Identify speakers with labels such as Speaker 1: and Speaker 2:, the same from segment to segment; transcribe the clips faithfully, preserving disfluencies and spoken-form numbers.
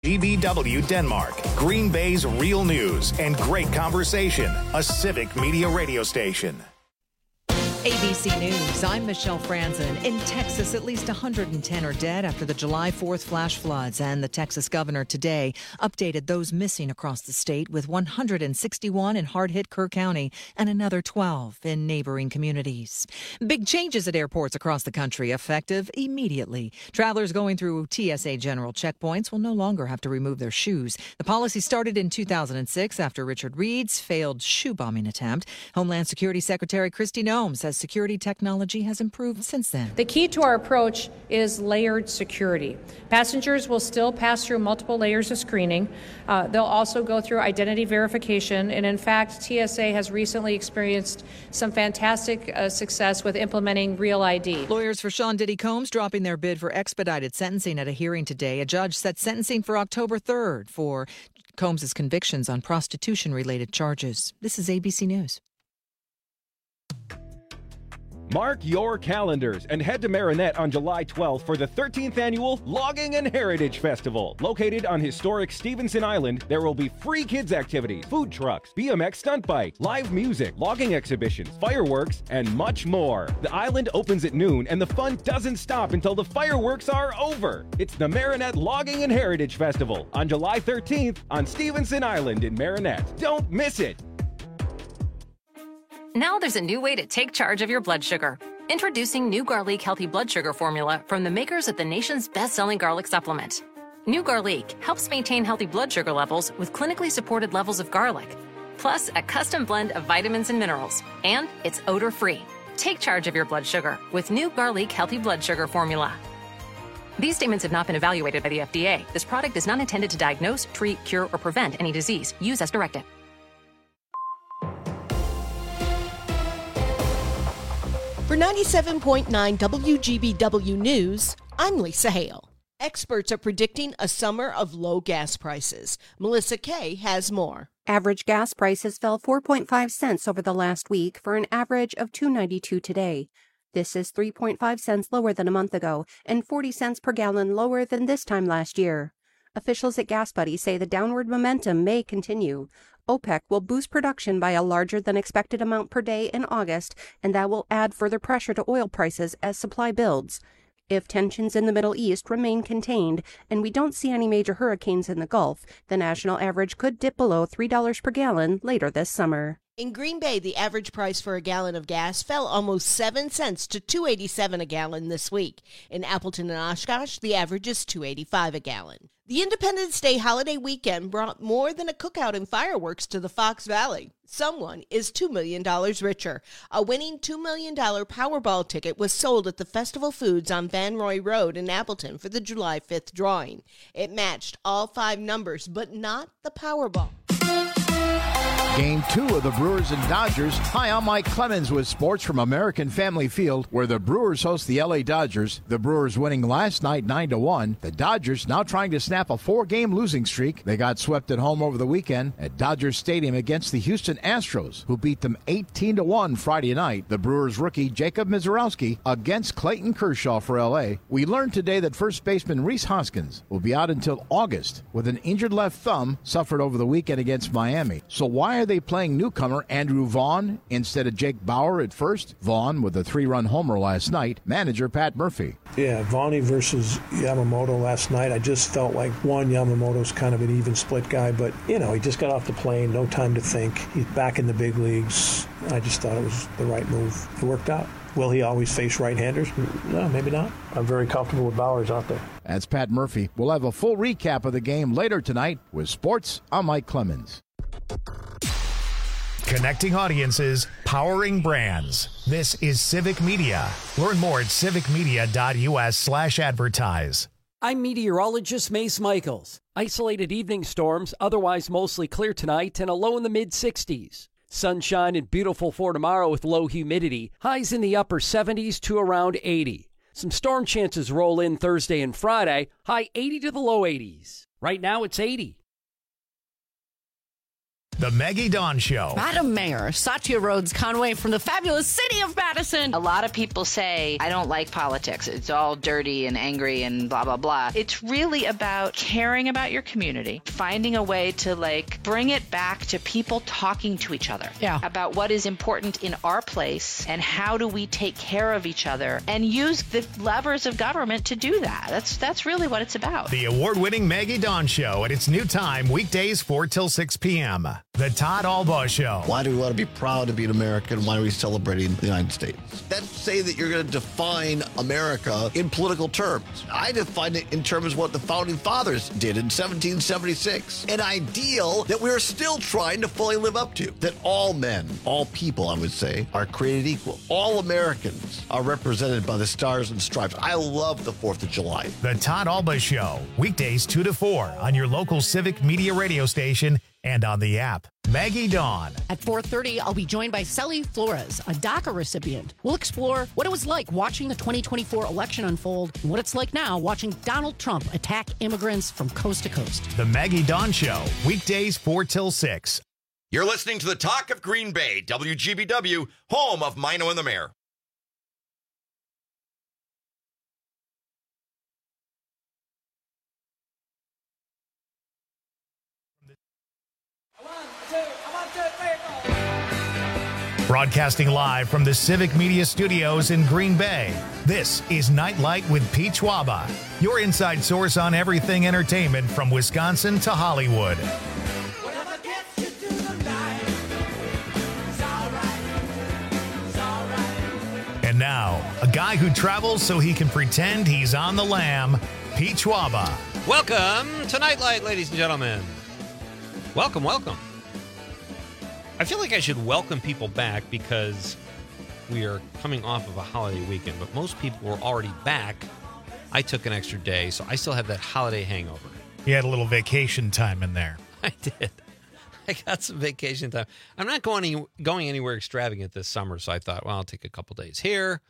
Speaker 1: G B W Denmark, Green Bay's real news and great conversation. A civic media radio station.
Speaker 2: A B C News, I'm Michelle Franzen. In Texas, at least one hundred ten are dead after the July fourth flash floods, and the Texas governor today updated those missing across the state, with one hundred sixty-one in hard-hit Kerr County and another twelve in neighboring communities. Big changes at airports across the country, effective immediately. Travelers going through T S A general checkpoints will no longer have to remove their shoes. The policy started in two thousand six after Richard Reed's failed shoe bombing attempt. Homeland Security Secretary Kristi Noem says security technology has improved since then.
Speaker 3: The key to our approach is layered security. Passengers will still pass through multiple layers of screening. Uh, they'll also go through identity verification. And in fact, T S A has recently experienced some fantastic uh, success with implementing Real I D.
Speaker 2: Lawyers for Sean Diddy Combs dropping their bid for expedited sentencing at a hearing today. A judge set sentencing for October third for Combs' convictions on prostitution-related charges. This is A B C News.
Speaker 4: Mark your calendars and head to Marinette on July twelfth for the thirteenth Annual Logging and Heritage Festival. Located on historic Stevenson Island, there will be free kids activities, food trucks, B M X stunt bike, live music, logging exhibitions, fireworks, and much more. The island opens at noon and the fun doesn't stop until the fireworks are over. It's the Marinette Logging and Heritage Festival on July thirteenth on Stevenson Island in Marinette. Don't miss it!
Speaker 5: Now there's a new way to take charge of your blood sugar. Introducing New Garlic Healthy Blood Sugar Formula from the makers of the nation's best-selling garlic supplement. New Garlic helps maintain healthy blood sugar levels with clinically supported levels of garlic, plus a custom blend of vitamins and minerals. And it's odor-free. Take charge of your blood sugar with New Garlic Healthy Blood Sugar Formula. These statements have not been evaluated by the F D A. This product is not intended to diagnose, treat, cure, or prevent any disease. Use as directed.
Speaker 6: For ninety-seven point nine W G B W News, I'm Lisa Hale. Experts are predicting a summer of low gas prices. Melissa Kay has more.
Speaker 7: Average gas prices fell four point five cents over the last week for an average of two dollars and ninety-two cents today. This is three point five cents lower than a month ago and forty cents per gallon lower than this time last year. Officials at GasBuddy say the downward momentum may continue. OPEC will boost production by a larger than expected amount per day in August, and that will add further pressure to oil prices as supply builds. If tensions in the Middle East remain contained and we don't see any major hurricanes in the Gulf, the national average could dip below three dollars per gallon later this summer.
Speaker 6: In Green Bay, the average price for a gallon of gas fell almost seven cents to two dollars and eighty-seven cents a gallon this week. In Appleton and Oshkosh, the average is two dollars and eighty-five cents a gallon. The Independence Day holiday weekend brought more than a cookout and fireworks to the Fox Valley. Someone is two million dollars richer. A winning two million dollars Powerball ticket was sold at the Festival Foods on Van Roy Road in Appleton for the July fifth drawing. It matched all five numbers, but not the Powerball.
Speaker 8: Game two of the Brewers and Dodgers. Hi, I'm Mike Clemens with sports from American Family Field, where the Brewers host the L A Dodgers. The Brewers winning last night nine to one. The Dodgers now trying to snap a four-game losing streak. They got swept at home over the weekend at Dodger Stadium against the Houston Astros, who beat them eighteen to one Friday night. The Brewers rookie Jacob Mizorowski against Clayton Kershaw for L A. We learned today that first baseman Rhys Hoskins will be out until August with an injured left thumb suffered over the weekend against Miami. So why are they playing newcomer Andrew Vaughn instead of Jake Bauer at first? Vaughn with a three-run homer last night. Manager Pat Murphy.
Speaker 9: Yeah, Vaughn versus Yamamoto last night. I just felt like, one, Yamamoto's kind of an even split guy, but, you know, he just got off the plane, no time to think. He's back in the big leagues. I just thought it was the right move. It worked out. Will he always face right-handers? No, maybe not. I'm very comfortable with Bauer's out there.
Speaker 8: That's Pat Murphy. We'll have a full recap of the game later tonight with Sports. I'm Mike Clemens.
Speaker 1: Connecting audiences, powering brands. This is Civic Media. Learn more at civicmedia.us slash advertise.
Speaker 10: I'm meteorologist Mace Michaels. Isolated evening storms, otherwise mostly clear tonight, and a low in the mid-sixties. Sunshine and beautiful for tomorrow with low humidity. Highs in the upper seventies to around eighty. Some storm chances roll in Thursday and Friday. High eighty to the low eighties. Right now it's eighty.
Speaker 1: The Maggie Dawn Show.
Speaker 11: Madam Mayor, Satya Rhodes Conway from the fabulous city of Madison.
Speaker 12: A lot of people say, I don't like politics. It's all dirty and angry and blah, blah, blah. It's really about caring about your community, finding a way to, like, bring it back to people talking to each other
Speaker 11: yeah.
Speaker 12: about what is important in our place and how do we take care of each other and use the levers of government to do that. That's, that's really what it's about.
Speaker 1: The award-winning Maggie Dawn Show at its new time, weekdays four till six p.m. The Todd Albaugh Show.
Speaker 13: Why do we want to be proud to be an American? Why are we celebrating the United States? That's say that you're going to define America in political terms. I define it in terms of what the Founding Fathers did in seventeen seventy-six. An ideal that we're still trying to fully live up to. That all men, all people, I would say, are created equal. All Americans are represented by the stars and stripes. I love the fourth of July.
Speaker 1: The Todd Albaugh Show, weekdays two to four on your local Civic Media radio station and on the app. Maggie Dawn.
Speaker 11: At four thirty, I'll be joined by Sally Flores, a DACA recipient. We'll explore what it was like watching the twenty twenty-four election unfold and what it's like now watching Donald Trump attack immigrants from coast to coast.
Speaker 1: The Maggie Dawn Show, weekdays four till six.
Speaker 14: You're listening to the Talk of Green Bay, W G B W, home of Mino and the Mayor.
Speaker 1: Broadcasting live from the Civic Media Studios in Green Bay, this is Nightlight with Pete Schwaba, your inside source on everything entertainment from Wisconsin to Hollywood. And now, a guy who travels so he can pretend he's on the lam, Pete Schwaba.
Speaker 15: Welcome to Nightlight, ladies and gentlemen. Welcome, welcome. I feel like I should welcome people back because we are coming off of a holiday weekend, but most people were already back. I took an extra day, so I still have that holiday hangover.
Speaker 1: You had a little vacation time in there.
Speaker 15: I did. I got some vacation time. I'm not going any, going anywhere extravagant this summer, so I thought, well, I'll take a couple days here.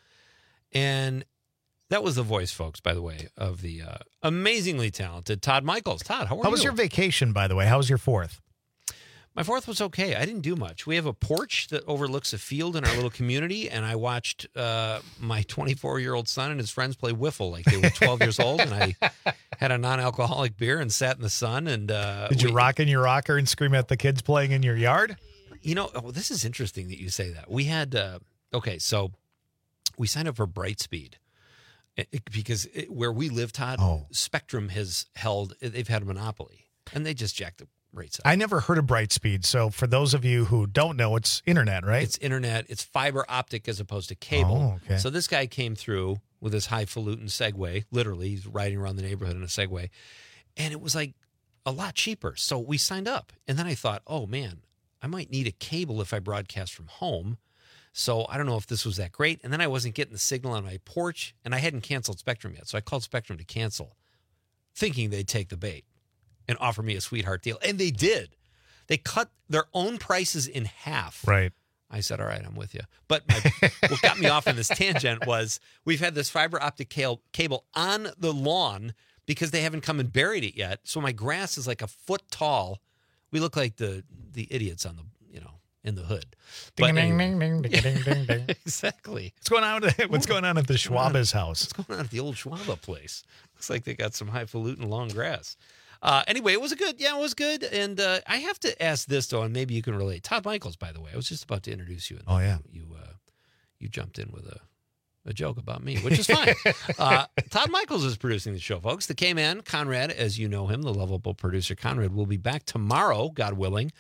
Speaker 15: And that was the voice, folks, by the way, of the uh, amazingly talented Todd Michaels. Todd, how are you?
Speaker 1: How was your vacation, by the way? How was your fourth?
Speaker 15: My fourth was okay. I didn't do much. We have a porch that overlooks a field in our little community, and I watched uh, my twenty-four-year-old son and his friends play wiffle like they were twelve years old, and I had a non-alcoholic beer and sat in the sun. And uh,
Speaker 1: Did you
Speaker 15: we,
Speaker 1: rock in your rocker and scream at the kids playing in your yard?
Speaker 15: You know, oh, this is interesting that you say that. We had, uh, okay, so we signed up for Brightspeed. It, it, because it, where we live, Todd,
Speaker 1: oh.
Speaker 15: Spectrum has held, they've had a monopoly, and they just jacked the rates up.
Speaker 1: I never heard of Brightspeed, so for those of you who don't know, it's internet, right?
Speaker 15: It's internet. It's fiber optic as opposed to cable.
Speaker 1: Oh, okay.
Speaker 15: So this guy came through with his highfalutin Segway. Literally, he's riding around the neighborhood in a Segway, and it was like a lot cheaper. So we signed up, and then I thought, oh, man, I might need a cable if I broadcast from home. So I don't know if this was that great. And then I wasn't getting the signal on my porch, and I hadn't canceled Spectrum yet. So I called Spectrum to cancel, thinking they'd take the bait and offer me a sweetheart deal. And they did. They cut their own prices in half.
Speaker 1: Right.
Speaker 15: I said, all right, I'm with you. But my, what got me off on this tangent was we've had this fiber optic cable on the lawn because they haven't come and buried it yet. So my grass is like a foot tall. We look like the the idiots on the, you know, in the hood.
Speaker 1: Ding, ding, ding, ding, ding, ding, ding, ding.
Speaker 15: Exactly.
Speaker 1: What's going on? At, what's going on at the Schwaba's house?
Speaker 15: What's going on at the old Schwaba place? Looks like they got some highfalutin long grass. Uh, anyway, it was a good, yeah, it was good. And uh, I have to ask this, though, and maybe you can relate. Todd Michaels, by the way, I was just about to introduce you. And
Speaker 1: oh, yeah.
Speaker 15: You uh, you jumped in with a, a joke about me, which is fine. uh, Todd Michaels is producing the show, folks. The K-Man, Conrad, as you know him, the lovable producer Conrad, will be back tomorrow, God willing.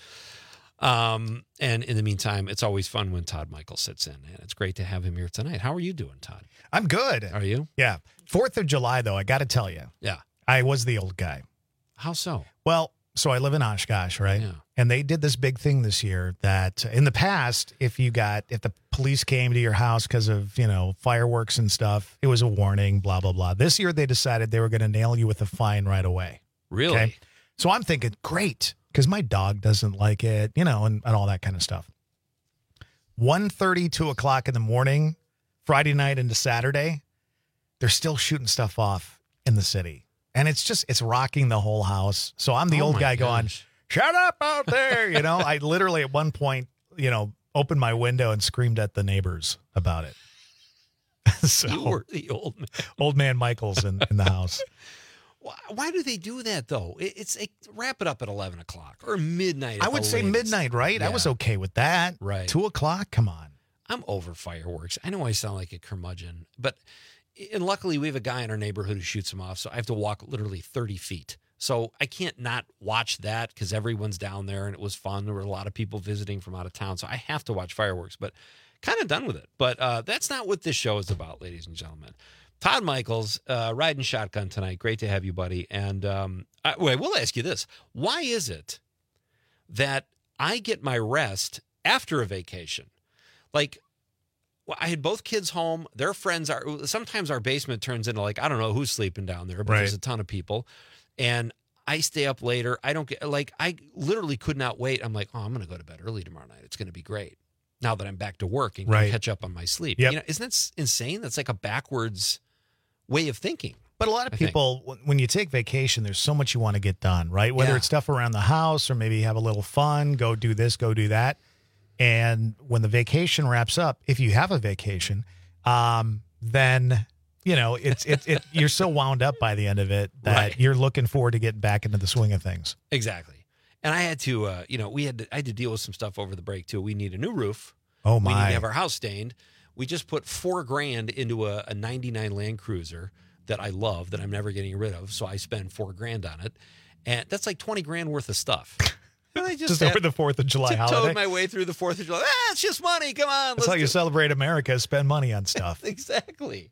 Speaker 15: Um, and in the meantime, it's always fun when Todd Michaels sits in, and it's great to have him here tonight. How are you doing, Todd?
Speaker 1: I'm good.
Speaker 15: Are you?
Speaker 1: Yeah. Fourth of July, though, I got to tell you.
Speaker 15: Yeah.
Speaker 1: I was the old guy.
Speaker 15: How so?
Speaker 1: Well, so I live in Oshkosh, right?
Speaker 15: Yeah.
Speaker 1: And they did this big thing this year that in the past, if you got, if the police came to your house because of, you know, fireworks and stuff, it was a warning, blah, blah, blah. This year they decided they were going to nail you with a fine right away.
Speaker 15: Really?
Speaker 1: Okay? So I'm thinking, great, because my dog doesn't like it, you know, and, and all that kind of stuff. one thirty, two o'clock in the morning, Friday night into Saturday, they're still shooting stuff off in the city. And it's just, it's rocking the whole house. So I'm the
Speaker 15: oh
Speaker 1: old guy
Speaker 15: gosh.
Speaker 1: going, shut up out there. You know, I literally at one point, you know, opened my window and screamed at the neighbors about it. So,
Speaker 15: you were the old man.
Speaker 1: Old man Michael's in, in the house.
Speaker 15: Why, why do they do that, though? It, it's it, wrap it up at eleven o'clock or midnight.
Speaker 1: I would say
Speaker 15: latest.
Speaker 1: midnight, right?
Speaker 15: Yeah.
Speaker 1: I was okay with that.
Speaker 15: Right.
Speaker 1: Two o'clock? Come on.
Speaker 15: I'm over fireworks. I know I sound like a curmudgeon, but and luckily we have a guy in our neighborhood who shoots them off, so I have to walk literally thirty feet. So I can't not watch that because everyone's down there and it was fun. There were a lot of people visiting from out of town, so I have to watch fireworks, but kind of done with it. But uh, that's not what this show is about, ladies and gentlemen. Todd Michaels, uh, riding shotgun tonight. Great to have you, buddy. And um, I, wait, we'll ask you this. Why is it that I get my rest after a vacation? Like, well, I had both kids home. Their friends are, sometimes our basement turns into like, I don't know who's sleeping down there, but
Speaker 1: right.
Speaker 15: There's a ton of people. And I stay up later. I don't get, like, I literally could not wait. I'm like, oh, I'm going to go to bed early tomorrow night. It's going to be great. Now that I'm back to work and
Speaker 1: right.
Speaker 15: can catch up on my sleep.
Speaker 1: Yep.
Speaker 15: You know, isn't that insane? That's like a backwards way of thinking.
Speaker 1: But a lot of
Speaker 15: I
Speaker 1: people, think. when you take vacation, there's so much you want to get done, right? Whether
Speaker 15: Yeah.
Speaker 1: it's stuff around the house or maybe have a little fun, go do this, go do that. And when the vacation wraps up, if you have a vacation, um, then, you know, it's it, it you're so wound up by the end of it that
Speaker 15: Right.
Speaker 1: you're looking forward to getting back into the swing of things.
Speaker 15: Exactly. And I had to, uh, you know, we had to, I had to deal with some stuff over the break too. We need a new roof.
Speaker 1: Oh
Speaker 15: We need
Speaker 1: my.
Speaker 15: to have our house stained. We just put four grand into a, a ninety-nine Land Cruiser that I love, that I'm never getting rid of. So I spend four grand on it. And that's like twenty grand worth of stuff. And I just,
Speaker 1: Just
Speaker 15: had-
Speaker 1: over the fourth of July
Speaker 15: tiptoed
Speaker 1: holiday.
Speaker 15: my way through the fourth of July. Ah, it's just money. Come on.
Speaker 1: That's how you
Speaker 15: do-
Speaker 1: celebrate America, spend money on stuff.
Speaker 15: Exactly.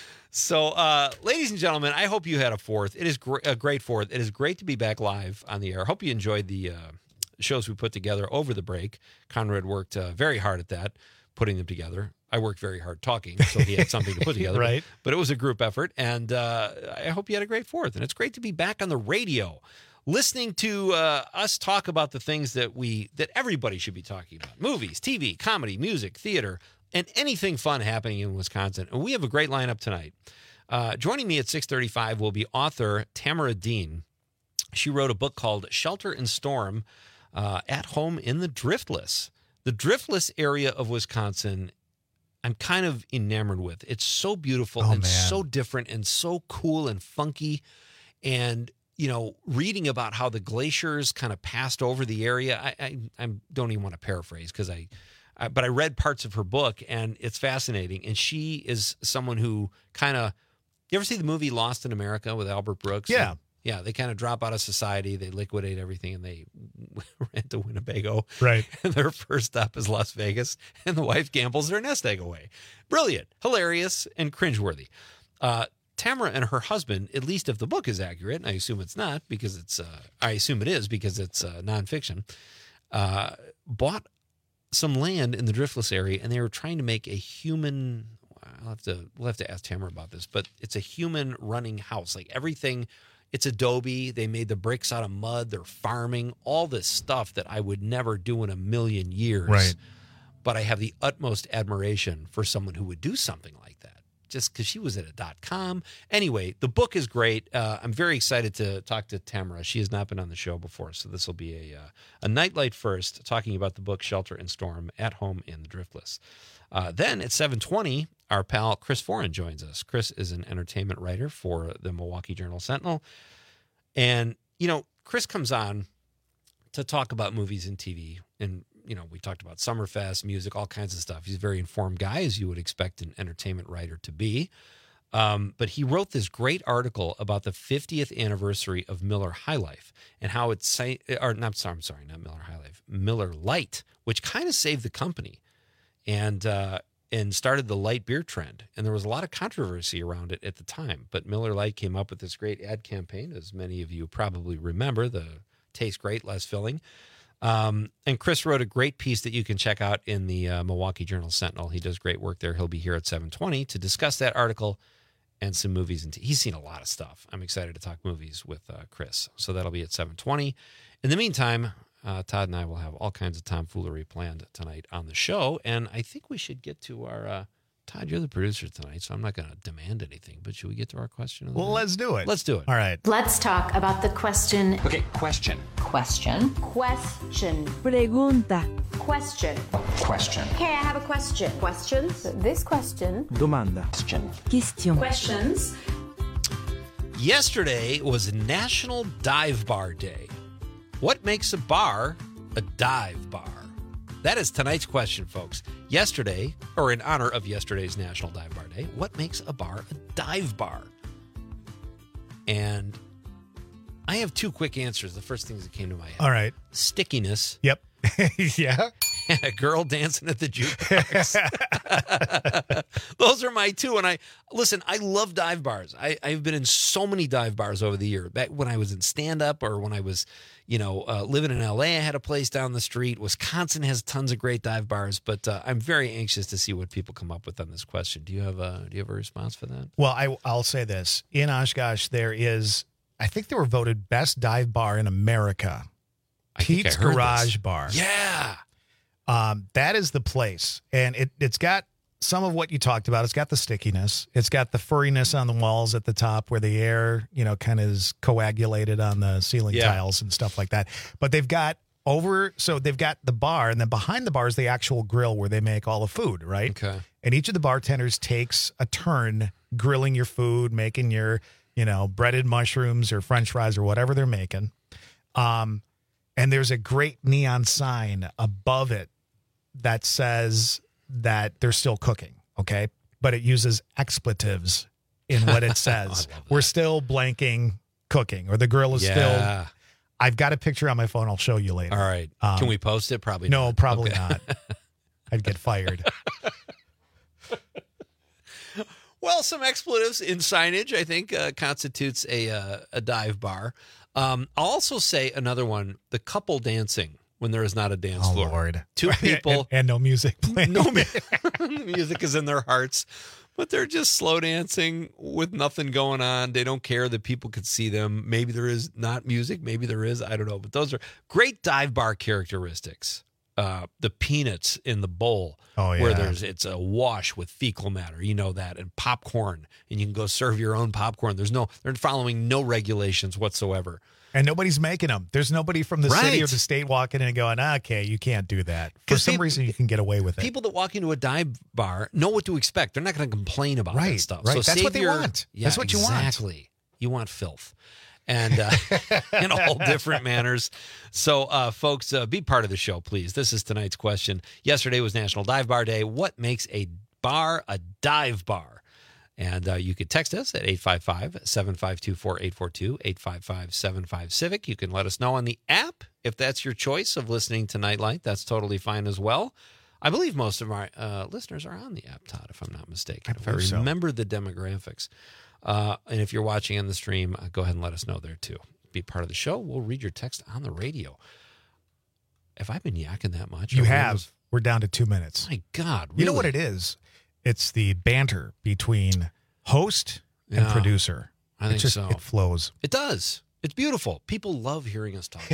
Speaker 15: So, uh, ladies and gentlemen, I hope you had a fourth. It is gr- a great fourth. It is great to be back live on the air. Hope you enjoyed the uh, shows we put together over the break. Conrad worked uh, very hard at that, putting them together. I worked very hard talking, so he had something to put together.
Speaker 1: Right.
Speaker 15: But, but it was a group effort, and uh, I hope you had a great fourth. And it's great to be back on the radio, listening to uh, us talk about the things that we that everybody should be talking about: movies, T V, comedy, music, theater, and anything fun happening in Wisconsin. And we have a great lineup tonight. Uh, joining me at six thirty-five will be author Tamara Dean. She wrote a book called Shelter and Storm, uh, At Home in the Driftless. The Driftless area of Wisconsin, I'm kind of enamored with. It's so beautiful
Speaker 1: Oh,
Speaker 15: and
Speaker 1: man.
Speaker 15: so different and so cool and funky. And, you know, reading about how the glaciers kind of passed over the area, I, I, I don't even want to paraphrase because I, I, but I read parts of her book and it's fascinating. And she is someone who kind of, you ever see the movie Lost in America with Albert Brooks?
Speaker 1: Yeah.
Speaker 15: And, yeah, they kind of drop out of society, they liquidate everything, and they rent to Winnebago.
Speaker 1: Right.
Speaker 15: And their first stop is Las Vegas, and the wife gambles their nest egg away. Brilliant, hilarious, and cringeworthy. Uh, Tamara and her husband, at least if the book is accurate, and I assume it's not because it's, uh, I assume it is because it's uh, nonfiction, uh, bought some land in the Driftless area, and they were trying to make a human. I'll have to we'll have to ask Tamara about this, but it's a human running house. Like everything, it's adobe. They made the bricks out of mud. They're farming all this stuff that I would never do in a million years.
Speaker 1: Right.
Speaker 15: But I have the utmost admiration for someone who would do something like that. Just because she was at a dot com. Anyway, the book is great. Uh, I'm very excited to talk to Tamara. She has not been on the show before, so this will be a uh, a nightlight first, talking about the book Shelter and Storm, At Home in the Driftless. Uh, then at seven twenty, our pal Chris Foran joins us. Chris is an entertainment writer for the Milwaukee Journal-Sentinel. And, you know, Chris comes on to talk about movies and T V. And, you know, we talked about Summerfest, music, all kinds of stuff. He's a very informed guy, as you would expect an entertainment writer to be. Um, but he wrote this great article about the fiftieth anniversary of Miller High Life and how it's, or not, sorry, I'm sorry, not Miller High Life, Miller Lite, which kind of saved the company and uh, and started the light beer trend. And there was a lot of controversy around it at the time. But Miller Lite came up with this great ad campaign, as many of you probably remember, the Taste Great, Less Filling. Um, and Chris wrote a great piece that you can check out in the uh, Milwaukee Journal-Sentinel. He does great work there. He'll be here at seven twenty to discuss that article and some movies. And t- he's seen a lot of stuff. I'm excited to talk movies with uh, Chris. So that'll be at seven twenty. In the meantime, uh, Todd and I will have all kinds of tomfoolery planned tonight on the show. And I think we should get to our... Uh, Todd, you're the producer tonight, so I'm not going to demand anything. But should we get to our question of the
Speaker 1: Well,
Speaker 15: day?
Speaker 1: let's do it.
Speaker 15: Let's do it.
Speaker 1: All right.
Speaker 16: Let's talk about the question.
Speaker 17: Okay, question.
Speaker 16: question. Question. Pregunta. Question. Question. Okay, I have a question. Questions? This question.
Speaker 17: Domanda. Question.
Speaker 16: Question. Questions.
Speaker 15: Yesterday was National Dive Bar Day. What makes a bar a dive bar? That is tonight's question, folks. Yesterday, or in honor of yesterday's National Dive Bar Day, what makes a bar a dive bar? And I have two quick answers. The first things that came to my head.
Speaker 1: All right.
Speaker 15: Stickiness.
Speaker 1: Yep. Yeah.
Speaker 15: And a girl dancing at the jukebox. Those are my two. And I listen, I love dive bars. I, I've been in so many dive bars over the year. Back when I was in stand-up or when I was, you know, uh, living in L A, I had a place down the street. Wisconsin has tons of great dive bars. But uh, I'm very anxious to see what people come up with on this question. Do you have a, do you have a response for that?
Speaker 1: Well, I, I'll say this. In Oshkosh, there is, I think they were voted best dive bar in America.
Speaker 15: I think
Speaker 1: Pete's
Speaker 15: I heard
Speaker 1: Garage
Speaker 15: this.
Speaker 1: Bar.
Speaker 15: Yeah.
Speaker 1: Um, that is the place. And it, it's got some of what you talked about. It's got the stickiness. It's got the furriness on the walls at the top where the air, you know, kind of is coagulated on the ceiling
Speaker 15: Yeah.
Speaker 1: tiles and stuff like that. But they've got over, so they've got the bar, and then behind the bar is the actual grill where they make all the food, right?
Speaker 15: Okay.
Speaker 1: And each of the bartenders takes a turn grilling your food, making your, you know, breaded mushrooms or French fries or whatever they're making. Um, and there's a great neon sign above it that says that they're still cooking, okay? But it uses expletives in what it says. We're still blanking cooking, or the grill is
Speaker 15: Yeah.
Speaker 1: still... I've got a picture on my phone. I'll show you later.
Speaker 15: All right.
Speaker 1: Um,
Speaker 15: Can we post it? Probably
Speaker 1: No,
Speaker 15: not.
Speaker 1: probably
Speaker 15: Okay.
Speaker 1: not. I'd get fired.
Speaker 15: Well, some expletives in signage, I think, uh, constitutes a uh, a dive bar. Um, I'll also say another one, the couple dancing when there is not a dance
Speaker 1: Oh,
Speaker 15: floor.
Speaker 1: Lord.
Speaker 15: Two people.
Speaker 1: and, and no music playing.
Speaker 15: No mu- music is in their hearts, but they're just slow dancing with nothing going on. They don't care that people could see them. Maybe there is not music. Maybe there is. I don't know. But those are great dive bar characteristics. Uh, the peanuts in the bowl,
Speaker 1: Oh, yeah.
Speaker 15: where there's it's a wash with fecal matter, you know that, and popcorn, and you can go serve your own popcorn. There's no, they're following no regulations whatsoever.
Speaker 1: And nobody's making them. There's nobody from the city or
Speaker 15: Right.
Speaker 1: the state walking in and going, okay, you can't do that. For
Speaker 15: 'Cause
Speaker 1: some
Speaker 15: peop-
Speaker 1: reason, you can get away with it.
Speaker 15: People that walk into a dive bar know what to expect. They're not going to complain about that
Speaker 1: Right,
Speaker 15: stuff.
Speaker 1: right.
Speaker 15: So
Speaker 1: That's
Speaker 15: save
Speaker 1: what they
Speaker 15: your-
Speaker 1: want.
Speaker 15: Yeah,
Speaker 1: That's what you want.
Speaker 15: Exactly. You want filth. And uh, in all different manners. So, uh, folks, uh, be part of the show, please. This is tonight's question. Yesterday was National Dive Bar Day. What makes a bar a dive bar? And uh, you could text us at eight five five, seven five two, four eight four two, eight five five, seven five, Civic. You can let us know on the app if that's your choice of listening to Nightlight. That's totally fine as well. I believe most of our uh, listeners are on the app, Todd, if I'm not mistaken.
Speaker 1: I
Speaker 15: if I
Speaker 1: believe so.
Speaker 15: remember the demographics. Uh, and if you're watching on the stream, uh, go ahead and let us know there too. Be part of the show. We'll read your text on the radio. Have I been yakking that much?
Speaker 1: You
Speaker 15: Or
Speaker 1: have.
Speaker 15: was-
Speaker 1: We're down to two minutes.
Speaker 15: My God,
Speaker 1: You know what
Speaker 15: really?
Speaker 1: it is? It's the banter between host and
Speaker 15: Yeah,
Speaker 1: producer.
Speaker 15: I
Speaker 1: It
Speaker 15: think
Speaker 1: just,
Speaker 15: so.
Speaker 1: It flows.
Speaker 15: It does. It's beautiful. People love hearing us talk.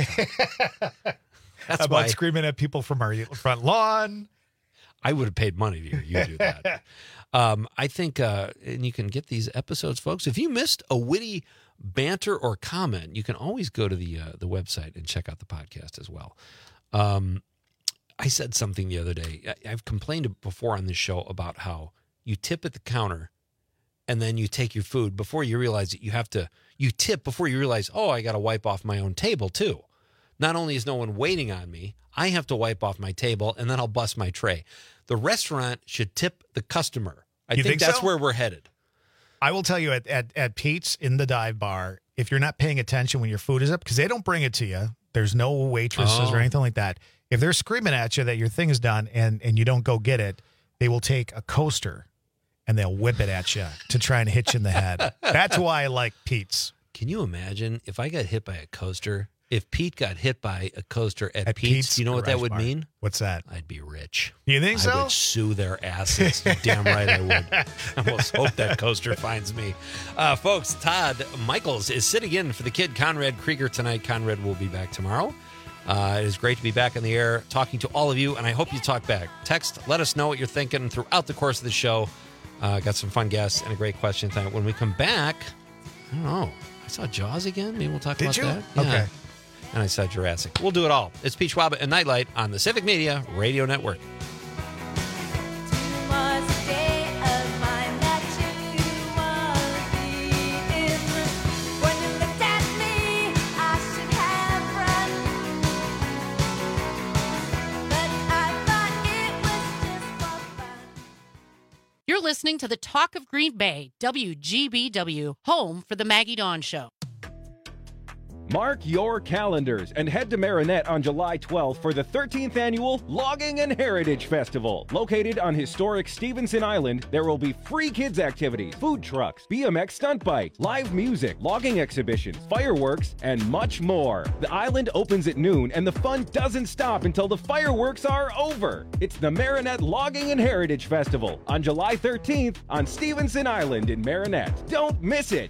Speaker 15: That's
Speaker 1: About
Speaker 15: why
Speaker 1: screaming at people from our front lawn.
Speaker 15: I would have paid money to hear you do that. um, I think, uh, and you can get these episodes, folks. If you missed a witty banter or comment, you can always go to the uh, the website and check out the podcast as well. Um, I said something the other day. I, I've complained before on this show about how you tip at the counter and then you take your food before you realize that you have to, you tip before you realize, oh, I got to wipe off my own table too. Not only is no one waiting on me, I have to wipe off my table and then I'll bust my tray. The restaurant should tip the customer. I
Speaker 1: You
Speaker 15: think,
Speaker 1: think
Speaker 15: that's
Speaker 1: so?
Speaker 15: where we're headed.
Speaker 1: I will tell you at, at, at Pete's in the dive bar, if you're not paying attention when your food is up, because they don't bring it to you, there's no waitresses
Speaker 15: Oh.
Speaker 1: or anything like that. If they're screaming at you that your thing is done and, and you don't go get it, they will take a coaster and they'll whip it at you to try and hit you in the head. That's why I like Pete's.
Speaker 15: Can you imagine if I got hit by a coaster? If Pete got hit by a coaster at,
Speaker 1: At
Speaker 15: Pete's,
Speaker 1: Pete's
Speaker 15: you know what that
Speaker 1: Garage
Speaker 15: would
Speaker 1: Bar.
Speaker 15: mean?
Speaker 1: What's that?
Speaker 15: I'd be rich.
Speaker 1: You think
Speaker 15: I
Speaker 1: so?
Speaker 15: would sue their asses. You're damn right I would. I almost hope that coaster finds me. Uh, folks, Todd Michaels is sitting in for the kid Conrad Krieger tonight. Conrad will be back tomorrow. Uh, it is great to be back on the air talking to all of you, and I hope you talk back. Text, let us know what you're thinking throughout the course of the show. Uh, got some fun guests and a great question tonight. When we come back, I don't know. I saw Jaws again. Maybe we'll talk
Speaker 1: Did
Speaker 15: about
Speaker 1: you?
Speaker 15: that. Yeah.
Speaker 1: Okay.
Speaker 15: and I saw Jurassic. We'll do it all. It's Peach Wabba and Nightlight on the Civic Media Radio Network.
Speaker 11: You're listening to the Talk of Green Bay, W G B W, home for the Maggie Dawn Show.
Speaker 4: Mark your calendars and head to Marinette on July twelfth for the thirteenth Annual Logging and Heritage Festival. Located on historic Stevenson Island, there will be free kids activities, food trucks, B M X stunt bike, live music, logging exhibitions, fireworks, and much more. The island opens at noon and the fun doesn't stop until the fireworks are over. It's the Marinette Logging and Heritage Festival on July thirteenth on Stevenson Island in Marinette. Don't miss it.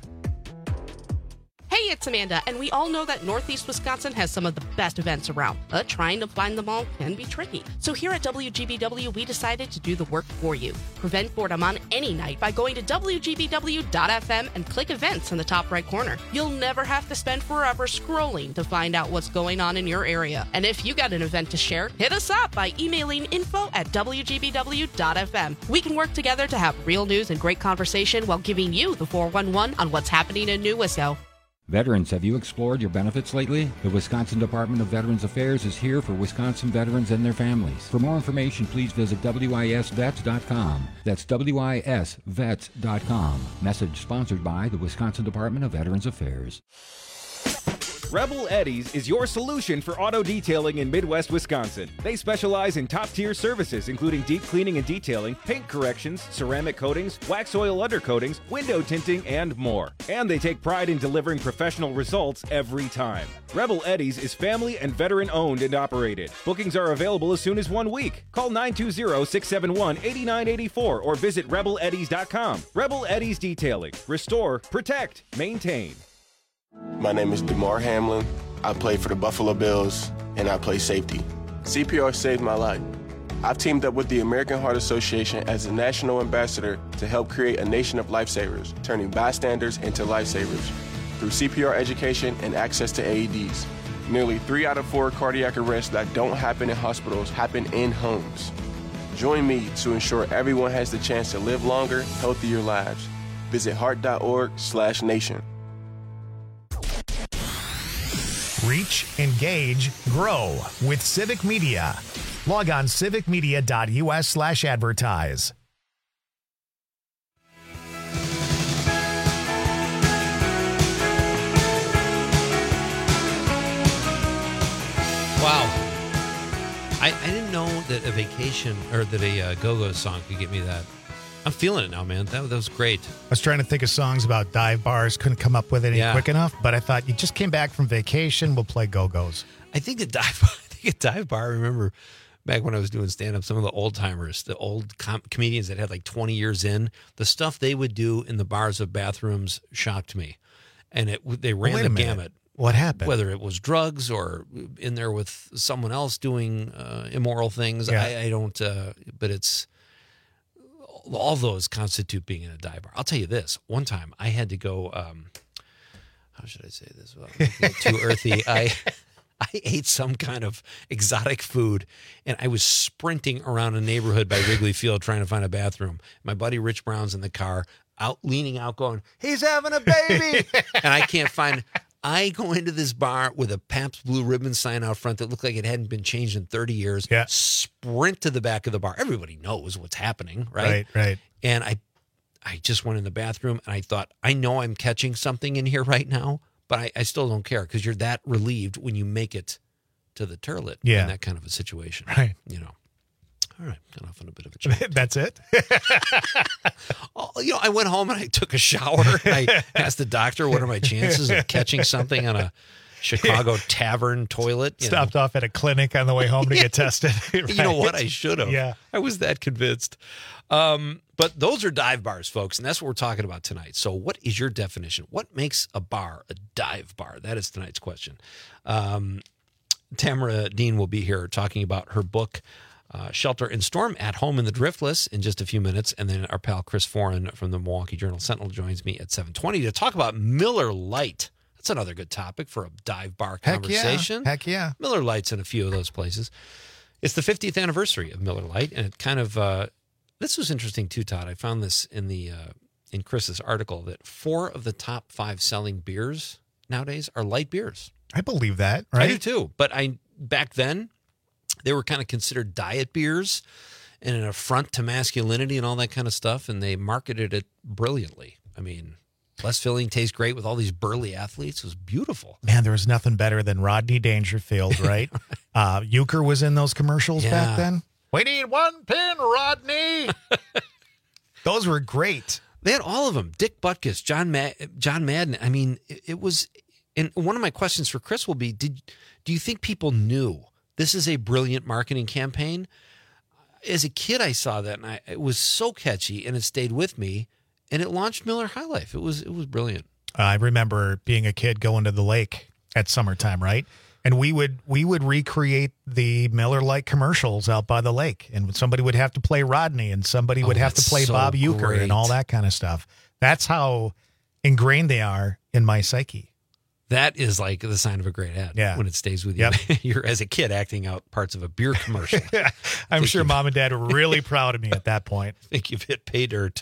Speaker 17: Hey, it's Amanda, and we all know that Northeast Wisconsin has some of the best events around, but trying to find them all can be tricky. So here at W G B W, we decided to do the work for you. Prevent boredom on any night by going to W G B W dot F M and click events in the top right corner. You'll never have to spend forever scrolling to find out what's going on in your area. And if you got an event to share, hit us up by emailing info at W G B W dot F M. We can work together to have real news and great conversation while giving you the four one one on what's happening in New Wisco.
Speaker 18: Veterans, have you explored your benefits lately? The Wisconsin Department of Veterans Affairs is here for Wisconsin veterans and their families. For more information, please visit W I S vets dot com. That's W I S vets dot com. Message sponsored by the Wisconsin Department of Veterans Affairs.
Speaker 4: Rebel Eddies is your solution for auto detailing in Midwest Wisconsin. They specialize in top-tier services, including deep cleaning and detailing, paint corrections, ceramic coatings, wax oil undercoatings, window tinting, and more. And they take pride in delivering professional results every time. Rebel Eddies is family and veteran-owned and operated. Bookings are available as soon as one week. Call nine two zero, six seven one, eight nine eight four or visit rebel eddies dot com. Rebel Eddies Detailing. Restore, protect, maintain.
Speaker 19: My name is DeMar Hamlin. I play for the Buffalo Bills, and I play safety. C P R saved my life. I've teamed up with the American Heart Association as a national ambassador to help create a nation of lifesavers, turning bystanders into lifesavers. Through C P R education and access to A E Ds, nearly three out of four cardiac arrests that don't happen in hospitals happen in homes. Join me to ensure everyone has the chance to live longer, healthier lives. Visit heart dot org slash nation.
Speaker 1: Reach, engage, grow with Civic Media. Log on civic media dot U S slash advertise.
Speaker 15: Wow. I, I didn't know that a vacation or that a uh, go-go song could get me that. I'm feeling it now, man. That, that was great.
Speaker 1: I was trying to think of songs about dive bars. Couldn't come up with any
Speaker 15: Yeah.
Speaker 1: quick enough, but I thought you just came back from vacation. We'll play go-go's.
Speaker 15: I think a dive bar, I think a dive bar, I remember back when I was doing stand-up, some of the old timers, the old com- comedians that had like twenty years in, the stuff they would do in the bars of bathrooms shocked me. And it they ran
Speaker 1: Wait a
Speaker 15: the
Speaker 1: minute.
Speaker 15: gamut.
Speaker 1: What happened?
Speaker 15: Whether it was drugs or in there with someone else doing uh, immoral things.
Speaker 1: Yeah.
Speaker 15: I, I don't, uh, but it's, all those constitute being in a dive bar. I'll tell you this. One time I had to go, um, how should I say this without making it too earthy? I I ate some kind of exotic food, and I was sprinting around a neighborhood by Wrigley Field trying to find a bathroom. My buddy Rich Brown's in the car, out leaning out going, he's having a baby. And I can't find... I go into this bar with a Pabst Blue Ribbon sign out front that looked like it hadn't been changed in thirty years.
Speaker 1: Yeah.
Speaker 15: Sprint to the back of the bar. Everybody knows what's happening, right?
Speaker 1: Right, right.
Speaker 15: And I I just went in the bathroom and I thought, I know I'm catching something in here right now, but I, I still don't care because you're that relieved when you make it to the toilet
Speaker 1: Yeah.
Speaker 15: in that kind of a situation.
Speaker 1: Right.
Speaker 15: You know. All right, got off on a bit of a chat.
Speaker 1: That's it?
Speaker 15: Oh, you know, I went home and I took a shower. I asked the doctor, what are my chances of catching something on a Chicago tavern toilet? You
Speaker 1: Stopped off at a clinic on the way home to get tested.
Speaker 15: know. You know what? I should have.
Speaker 1: Yeah.
Speaker 15: I was that convinced. Um, but those are dive bars, folks, and that's what we're talking about tonight. So what is your definition? What makes a bar a dive bar? That is tonight's question. Um, Tamara Dean will be here talking about her book, Uh, Shelter and Storm at Home in the Driftless in just a few minutes. And then our pal Chris Foran from the Milwaukee Journal Sentinel joins me at seven twenty to talk about Miller Lite. That's another good topic for a dive bar
Speaker 1: Heck
Speaker 15: conversation.
Speaker 1: yeah. Heck yeah.
Speaker 15: Miller Lite's in a few of those places. It's the fiftieth anniversary of Miller Lite, and it kind of uh, this was interesting too, Todd. I found this in the uh, in Chris's article that four of the top five selling beers nowadays are light beers.
Speaker 1: I believe that, right?
Speaker 15: I do too. But I back then they were kind of considered diet beers and an affront to masculinity and all that kind of stuff, and they marketed it brilliantly. I mean, less filling, tastes great with all these burly athletes. It was beautiful.
Speaker 1: Man, there was nothing better than Rodney Dangerfield, right? uh, Euchre was in those commercials
Speaker 15: Yeah.
Speaker 1: back then. We need one pin, Rodney. Those were great.
Speaker 15: They had all of them. Dick Butkus, John Ma- John Madden. I mean, it, it was. And one of my questions for Chris will be: Did do you think people knew this is a brilliant marketing campaign? As a kid, I saw that, and I, it was so catchy, and it stayed with me. And it launched Miller High Life. It was it was brilliant.
Speaker 1: I remember being a kid going to the lake at summertime, right? And we would we would recreate the Miller Lite commercials out by the lake, and somebody would have to play Rodney, and somebody would
Speaker 15: Oh,
Speaker 1: have to
Speaker 15: that's
Speaker 1: play
Speaker 15: so
Speaker 1: Bob Euchre,
Speaker 15: great.
Speaker 1: and all that kind of stuff. That's how ingrained they are in my psyche.
Speaker 15: That is like the sign of a great ad.
Speaker 1: Yeah.
Speaker 15: When it stays with you.
Speaker 1: Yep.
Speaker 15: You're as a kid acting out parts of a beer commercial.
Speaker 1: I'm
Speaker 15: Think
Speaker 1: sure
Speaker 15: you've-
Speaker 1: mom and dad were really proud of me at that point.
Speaker 15: I think you've hit pay dirt.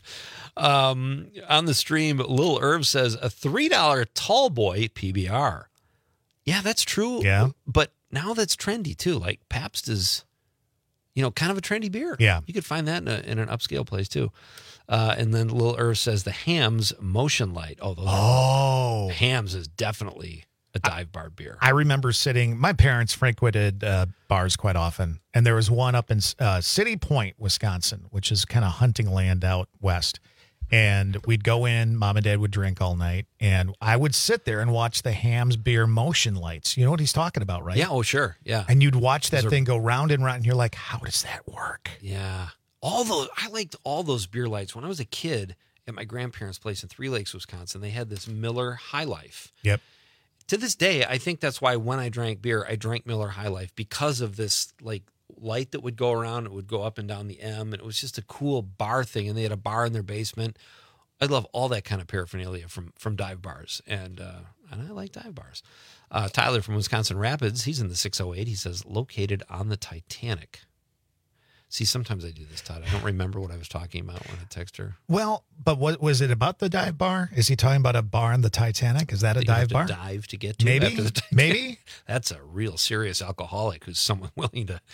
Speaker 15: Um, on the stream, Lil Irv says a three dollar tall boy P B R. Yeah, that's true.
Speaker 1: Yeah.
Speaker 15: But now that's trendy too. Like Pabst is, you know, kind of a trendy beer.
Speaker 1: Yeah.
Speaker 15: You could find that in, a, in an upscale place too. Uh, and then Lil Irv says the Hams Motion Light. Oh, those
Speaker 1: Oh.
Speaker 15: are, Hams is definitely a dive bar beer.
Speaker 1: I remember sitting, my parents frequented uh, bars quite often, and there was one up in uh, City Point, Wisconsin, which is kind of hunting land out west. And we'd go in, mom and dad would drink all night, and I would sit there and watch the Hams beer motion lights. You know what he's talking about, right?
Speaker 15: Yeah, oh, sure. Yeah.
Speaker 1: And you'd watch that
Speaker 15: Those are-
Speaker 1: thing go round and round, and you're like, how does that work?
Speaker 15: Yeah. All those, I liked all those beer lights. When I was a kid at my grandparents' place in Three Lakes, Wisconsin, they had this Miller High Life.
Speaker 1: Yep.
Speaker 15: To this day, I think that's why when I drank beer, I drank Miller High Life because of this like light that would go around. It would go up and down the M, and it was just a cool bar thing. And they had a bar in their basement. I love all that kind of paraphernalia from from dive bars, and uh, and I like dive bars. Uh, Tyler from Wisconsin Rapids, he's in the six oh eight. He says located on the Titanic. See, sometimes I do this, Todd. I don't remember what I was talking about when I text her.
Speaker 1: Well, but what was it about the dive bar? Is he talking about a bar on the Titanic? Is that a
Speaker 15: That you have
Speaker 1: dive
Speaker 15: to
Speaker 1: bar?
Speaker 15: dive to get to
Speaker 1: Maybe,
Speaker 15: after the Titanic.
Speaker 1: maybe.
Speaker 15: That's a real serious alcoholic who's someone willing to.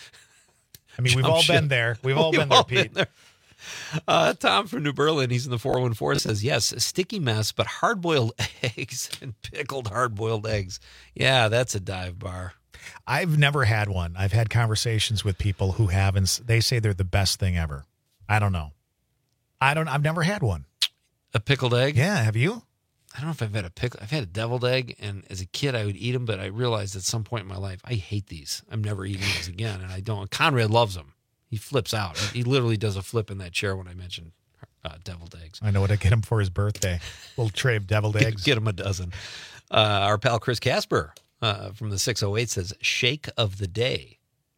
Speaker 1: I mean, we've
Speaker 15: jump
Speaker 1: all
Speaker 15: ship.
Speaker 1: been there. We've all
Speaker 15: We've
Speaker 1: been there,
Speaker 15: all
Speaker 1: Pete.
Speaker 15: there. Uh, Tom from New Berlin, he's in the four one four, says, yes, a sticky mess, but hard-boiled eggs and pickled hard-boiled eggs. Yeah, that's a dive bar.
Speaker 1: I've never had one. I've had conversations with people who have, and they say they're the best thing ever. I don't know. I don't. I've never had one.
Speaker 15: A pickled egg?
Speaker 1: Yeah, have you?
Speaker 15: I don't know if I've had a pickle. I've had a deviled egg, and as a kid, I would eat them, but I realized at some point in my life, I hate these. I'm never eating these again, and I don't. Conrad loves them. He flips out. He literally does a flip in that chair when I mention uh, deviled eggs.
Speaker 1: I know what I get him for his birthday. Little tray of deviled
Speaker 15: Get,
Speaker 1: eggs.
Speaker 15: get him a dozen. Uh, our pal Chris Casper uh, from the six oh eight says, shake of the day.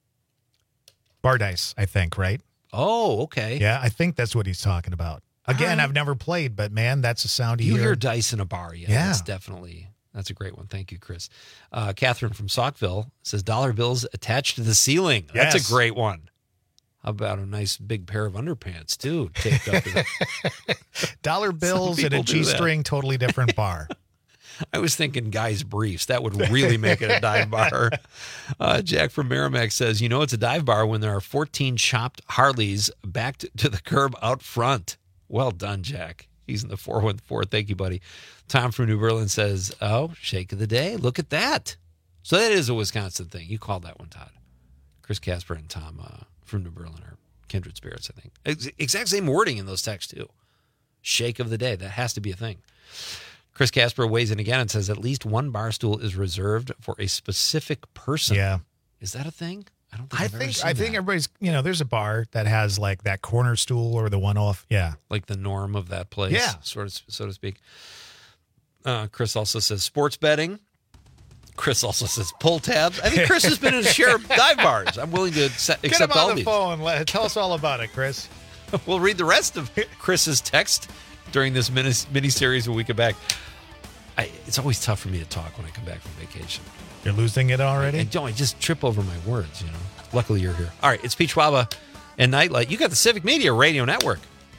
Speaker 1: Bar dice, I think, right?
Speaker 15: Oh, okay.
Speaker 1: Yeah, I think that's what he's talking about. Again,
Speaker 15: right.
Speaker 1: I've never played, but man, that's a sound you,
Speaker 15: You
Speaker 1: hear.
Speaker 15: hear dice in a bar. Yeah,
Speaker 1: Yeah.
Speaker 15: that's definitely, that's a great one. Thank you, Chris. Uh, Catherine from Saukville says, dollar bills attached to the ceiling. That's
Speaker 1: Yes.
Speaker 15: a great one. How about a nice big pair of underpants, too, taped up to the
Speaker 1: Dollar bills and a
Speaker 15: people do that.
Speaker 1: G-string, totally different bar.
Speaker 15: I was thinking guys' briefs. That would really make it a dive bar. Uh, Jack from Merrimack says, you know, it's a dive bar when there are fourteen chopped Harleys backed to the curb out front. Well done, Jack. He's in the four one four. Thank you, buddy. Tom from New Berlin says, oh, shake of the day. Look at that. So that is a Wisconsin thing. You called that one, Todd. Chris Casper and Tom uh, from New Berlin are kindred spirits, I think. Ex- exact same wording in those texts, too. Shake of the day. That has to be a thing. Chris Casper weighs in again and says at least one bar stool is reserved for a specific person.
Speaker 1: Yeah.
Speaker 15: Is that a thing? I don't think
Speaker 1: I
Speaker 15: I've ever
Speaker 1: think
Speaker 15: seen
Speaker 1: I think
Speaker 15: that.
Speaker 1: everybody's, you know, there's a bar that has like that corner stool or the one off. Yeah.
Speaker 15: Like the norm of that place,
Speaker 1: Yeah.
Speaker 15: sort of, so to speak. Uh, Chris also says sports betting. Chris also says pull tabs. I think Chris has been in a share of dive bars. I'm willing to accept,
Speaker 1: Get
Speaker 15: accept
Speaker 1: him
Speaker 15: all
Speaker 1: on the
Speaker 15: these.
Speaker 1: phone. Let, tell us all about it, Chris.
Speaker 15: We'll read the rest of Chris's text during this mini, mini series when we get back. I, it's always tough for me to talk when I come back from vacation.
Speaker 1: You're losing it already?
Speaker 15: I, I don't. I just trip over my words, you know. Luckily, you're here. All right, it's Pete Schwaba and Nightlight. You got the Civic Media Radio Network.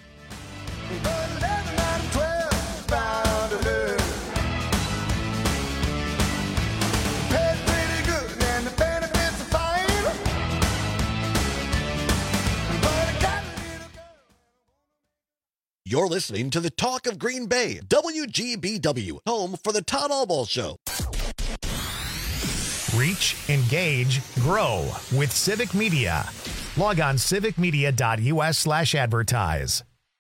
Speaker 13: You're listening to the Talk of Green Bay, W G B W, home for the Todd Albaugh Show.
Speaker 1: Reach, engage, grow with Civic Media. Log on civicmedia.us slash advertise.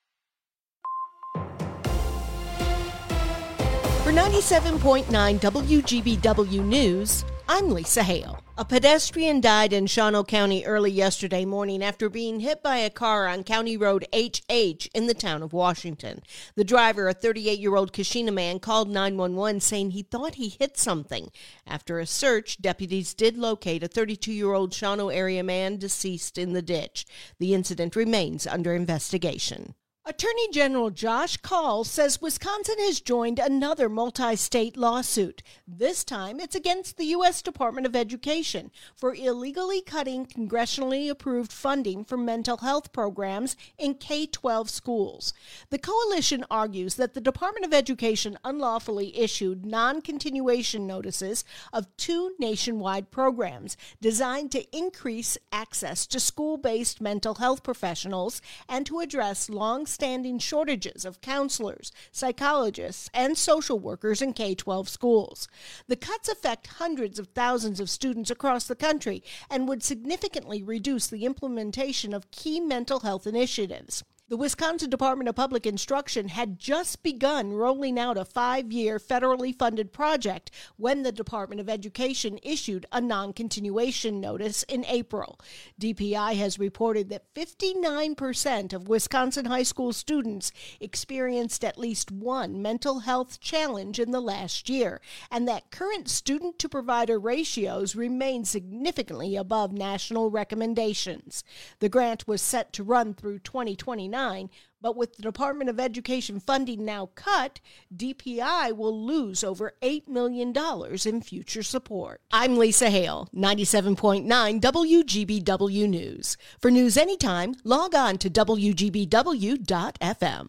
Speaker 6: For ninety-seven point nine W G B W News, I'm Lisa Hale. A pedestrian died in Shawano County early yesterday morning after being hit by a car on County Road H H in the town of Washington. The driver, a thirty-eight-year-old Kashina man, called nine one one saying he thought he hit something. After a search, deputies did locate a thirty-two-year-old Shawano area man deceased in the ditch. The incident remains under investigation. Attorney General Josh Kaul says Wisconsin has joined another multi-state lawsuit. This time, it's against the U S Department of Education for illegally cutting congressionally approved funding for mental health programs in K twelve schools. The coalition argues that the Department of Education unlawfully issued non-continuation notices of two nationwide programs designed to increase access to school-based mental health professionals and to address long standing shortages of counselors, psychologists, and social workers in K twelve schools. The cuts affect hundreds of thousands of students across the country and would significantly reduce the implementation of key mental health initiatives. The Wisconsin Department of Public Instruction had just begun rolling out a five-year federally funded project when the Department of Education issued a non-continuation notice in April. D P I has reported that fifty-nine percent of Wisconsin high school students experienced at least one mental health challenge in the last year, and that current student-to-provider ratios remain significantly above national recommendations. The grant was set to run through twenty twenty-nine. But with the Department of Education funding now cut, D P I will lose over eight million dollars in future support. I'm Lisa Hale, ninety-seven point nine W G B W News. For news anytime, log on to W G B W dot F M.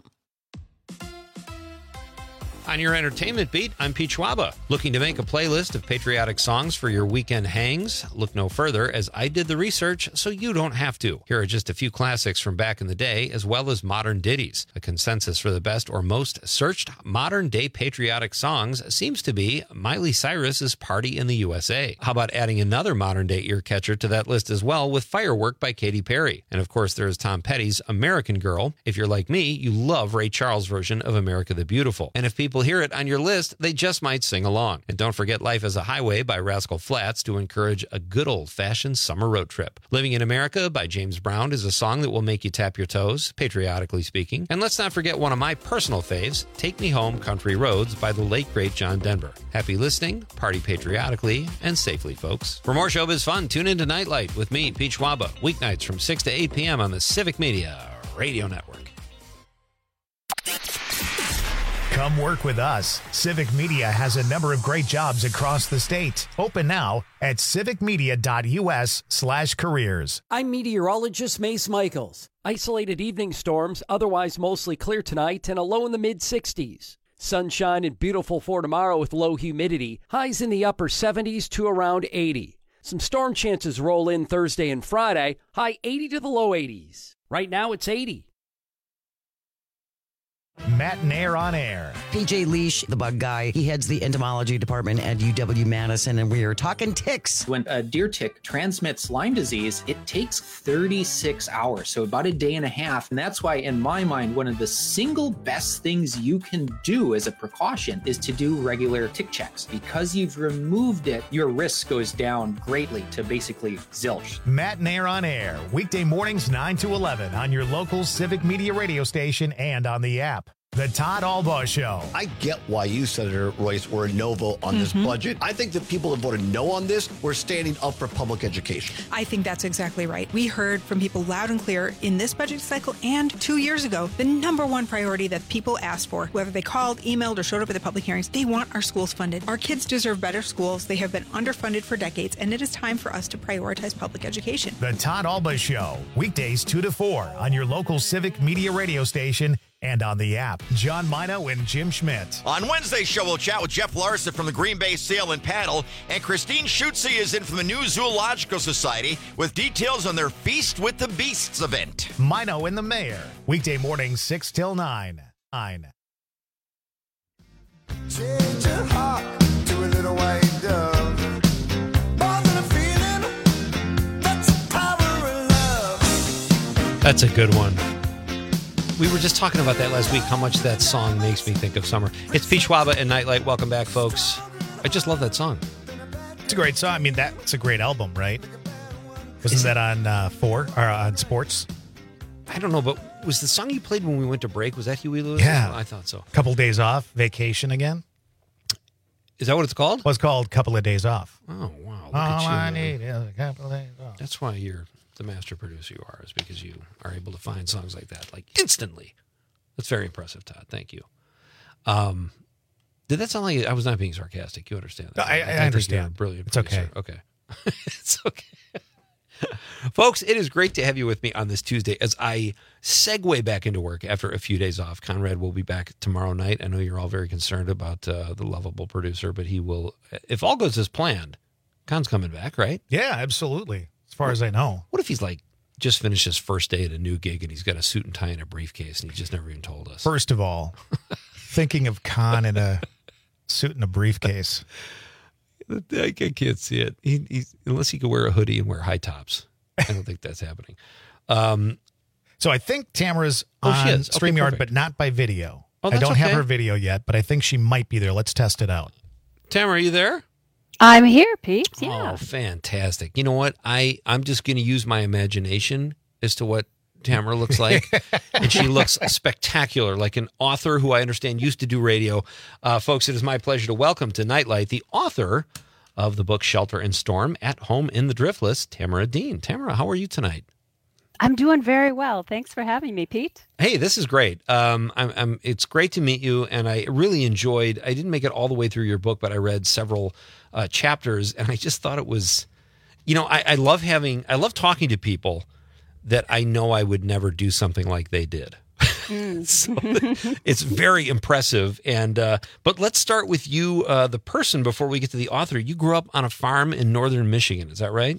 Speaker 15: On your entertainment beat, I'm Pete Schwaba. Looking to make a playlist of patriotic songs for your weekend hangs? Look no further, as I did the research so you don't have to. Here are just a few classics from back in the day, as well as modern ditties. A consensus for the best or most searched modern-day patriotic songs seems to be Miley Cyrus's Party in the U S A. How about adding another modern-day ear-catcher to that list as well with Firework by Katy Perry? And of course, there's Tom Petty's American Girl. If you're like me, you love Ray Charles' version of America the Beautiful. And if people hear it on your list, they just might sing along. And don't forget Life as a Highway by Rascal Flatts to encourage a good old-fashioned summer road trip. Living in America by James Brown is a song that will make you tap your toes, patriotically speaking. And let's not forget one of my personal faves, Take Me Home Country Roads by the late great John Denver. Happy listening, party patriotically, and safely, folks. For more showbiz fun, tune into Nightlight with me, Pete Schwaba, weeknights from six to eight p.m. on the Civic Media Radio Network.
Speaker 1: Come work with us. Civic Media has a number of great jobs across the state. Open now at civicmedia.us slash careers.
Speaker 10: I'm meteorologist Mace Michaels. Isolated evening storms, otherwise mostly clear tonight, and a low in the mid sixties. Sunshine and beautiful for tomorrow with low humidity. Highs in the upper seventies to around eighty. Some storm chances roll in Thursday and Friday. High eighty to the low eighties. Right now it's eighty.
Speaker 1: Matt Nair on air.
Speaker 20: P J Leash, the bug guy, he heads the entomology department at U W Madison, and we are talking ticks.
Speaker 21: When a deer tick transmits Lyme disease, it takes thirty-six hours, so about a day and a half. And that's why, in my mind, one of the single best things you can do as a precaution is to do regular tick checks. Because you've removed it, your risk goes down greatly to basically zilch.
Speaker 1: Matt Nair on air, weekday mornings nine to eleven on your local Civic Media radio station and on the app. The Todd Albaugh Show.
Speaker 13: I get why you, Senator Royce, were a no vote on this
Speaker 3: Mhm.
Speaker 13: budget. I think the people that voted no on this were standing up for public education.
Speaker 3: I think that's exactly right. We heard from people loud and clear in this budget cycle and two years ago, the number one priority that people asked for, whether they called, emailed, or showed up at the public hearings, they want our schools funded. Our kids deserve better schools. They have been underfunded for decades, and it is time for us to prioritize public education.
Speaker 1: The Todd Albaugh Show. Weekdays two to four on your local Civic Media radio station and on the app. John Mino and Jim Schmidt.
Speaker 14: On Wednesday's show, we'll chat with Jeff Larson from the Green Bay Sail and Paddle, and Christine Schutze is in from the New Zoological Society with details on their Feast with the Beasts event.
Speaker 1: Mino and the Mayor. Weekday mornings six till nine. Nine.
Speaker 22: Change your heart to a little white dove. More than a feeling, that's the power of love.
Speaker 15: That's a good one. We were just talking about that last week, how much that song makes me think of summer. It's Pete Schwaba and Nightlight. Welcome back, folks. I just love that song.
Speaker 1: It's a great song. I mean, that's a great album, right? Wasn't that on uh, four or on Sports?
Speaker 15: I don't know, but was the song you played when we went to break, was that Huey Lewis?
Speaker 1: Yeah.
Speaker 15: I thought so.
Speaker 1: Couple days off, vacation again.
Speaker 15: Is that what it's called?
Speaker 1: Well, it's called Couple of Days Off.
Speaker 15: Oh, wow. Look
Speaker 1: All
Speaker 15: at you.
Speaker 1: I need is a couple of days off.
Speaker 15: That's why you're the master producer you are, is because you are able to find songs like that, like instantly. That's very impressive, Todd. Thank you. Um, did that sound like I was not being sarcastic? You understand that?
Speaker 1: I, I, I
Speaker 15: think
Speaker 1: understand.
Speaker 15: you're a brilliant
Speaker 1: It's okay.
Speaker 15: producer. Okay. It's okay. Folks, it is great to have you with me on this Tuesday as I segue back into work after a few days off. Conrad will be back tomorrow night. I know you're all very concerned about uh, the lovable producer, but he will, if all goes as planned, Con's coming back, right?
Speaker 1: Yeah, absolutely. As far as I know.
Speaker 15: What if he's like, just finished his first day at a new gig and he's got a suit and tie and a briefcase and he just never even told us?
Speaker 1: First of all, thinking of Con in a suit and a briefcase.
Speaker 15: I can't see it. He, he's, unless he could wear a hoodie and wear high tops. I don't think that's happening. Um,
Speaker 1: so I think Tamara's
Speaker 15: oh,
Speaker 1: on
Speaker 15: she is. Okay,
Speaker 1: StreamYard,
Speaker 15: perfect.
Speaker 1: but not by video.
Speaker 15: Oh,
Speaker 1: I
Speaker 15: that's
Speaker 1: don't have
Speaker 15: okay.
Speaker 1: her video yet, but I think she might be there. Let's test it out.
Speaker 15: Tamara, are you there?
Speaker 23: I'm here, Pete. Yeah.
Speaker 15: Oh, fantastic. You know what? I, I'm just going to use my imagination as to what Tamara looks like. And she looks spectacular, like an author who I understand used to do radio. Uh, folks, it is my pleasure to welcome to Nightlight the author of the book Shelter and Storm, At Home in the Driftless, Tamara Dean. Tamara, how are you tonight?
Speaker 23: I'm doing very well. Thanks for having me, Pete.
Speaker 15: Hey, this is great. Um, I'm, I'm, it's great to meet you, and I really enjoyed. I didn't make it all the way through your book, but I read several uh, chapters, and I just thought it was, you know, I, I love having, I love talking to people that I know I would never do something like they did.
Speaker 23: Mm.
Speaker 15: So it's very impressive. And uh, but let's start with you, uh, the person, before we get to the author. You grew up on a farm in northern Michigan, is that right?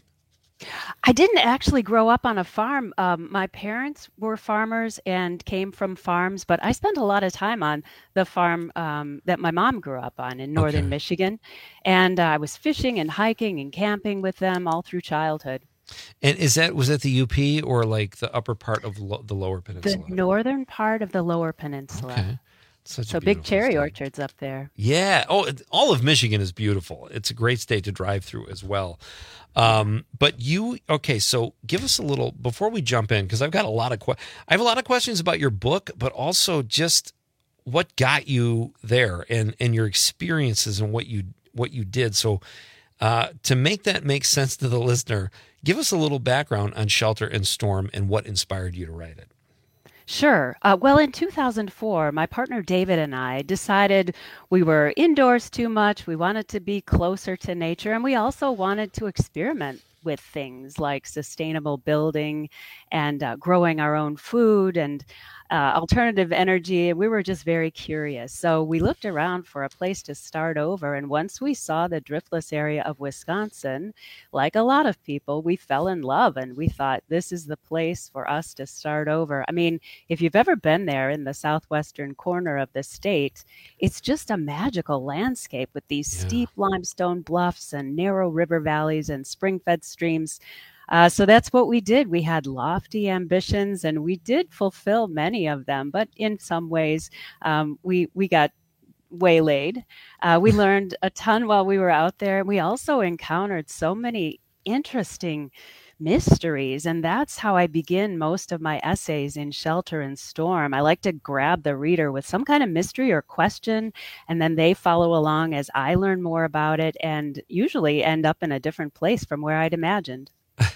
Speaker 23: I didn't actually grow up on a farm. Um, my parents were farmers and came from farms, but I spent a lot of time on the farm um, that my mom grew up on in northern
Speaker 15: Okay.
Speaker 23: Michigan. And uh, I was fishing and hiking and camping with them all through childhood.
Speaker 15: And is that was that the U P or like the upper part of lo- the lower
Speaker 23: The
Speaker 15: peninsula?
Speaker 23: northern part of the lower peninsula.
Speaker 15: Okay. Such a
Speaker 23: So big
Speaker 15: beautiful
Speaker 23: cherry
Speaker 15: state.
Speaker 23: orchards up there.
Speaker 15: Yeah. Oh, it- all of Michigan is beautiful. It's a great state to drive through as well. Um, but you, okay, so give us a little, before we jump in, because I've got a lot of, que- I have a lot of questions about your book, but also just what got you there and, and your experiences and what you, what you did. So uh, to make that make sense to the listener, give us a little background on Shelter and Storm and what inspired you to write it.
Speaker 23: Sure. Uh, well, in two thousand four, my partner David and I decided we were indoors too much. We wanted to be closer to nature, and we also wanted to experiment with things like sustainable building and uh, growing our own food and uh, alternative energy. We were just very curious. So we looked around for a place to start over. And once we saw the driftless area of Wisconsin, like a lot of people, we fell in love and we thought this is the place for us to start over. I mean, if you've ever been there in the southwestern corner of the state, it's just a magical landscape with these
Speaker 15: Yeah.
Speaker 23: steep limestone bluffs and narrow river valleys and spring-fed streams. Uh, so that's what we did. We had lofty ambitions, and we did fulfill many of them. But in some ways, um, we we got waylaid. Uh, we learned a ton while we were out there. We also encountered so many interesting mysteries. And that's how I begin most of my essays in Shelter and Storm. I like to grab the reader with some kind of mystery or question, and then they follow along as I learn more about it and usually end up in a different place from where I'd imagined.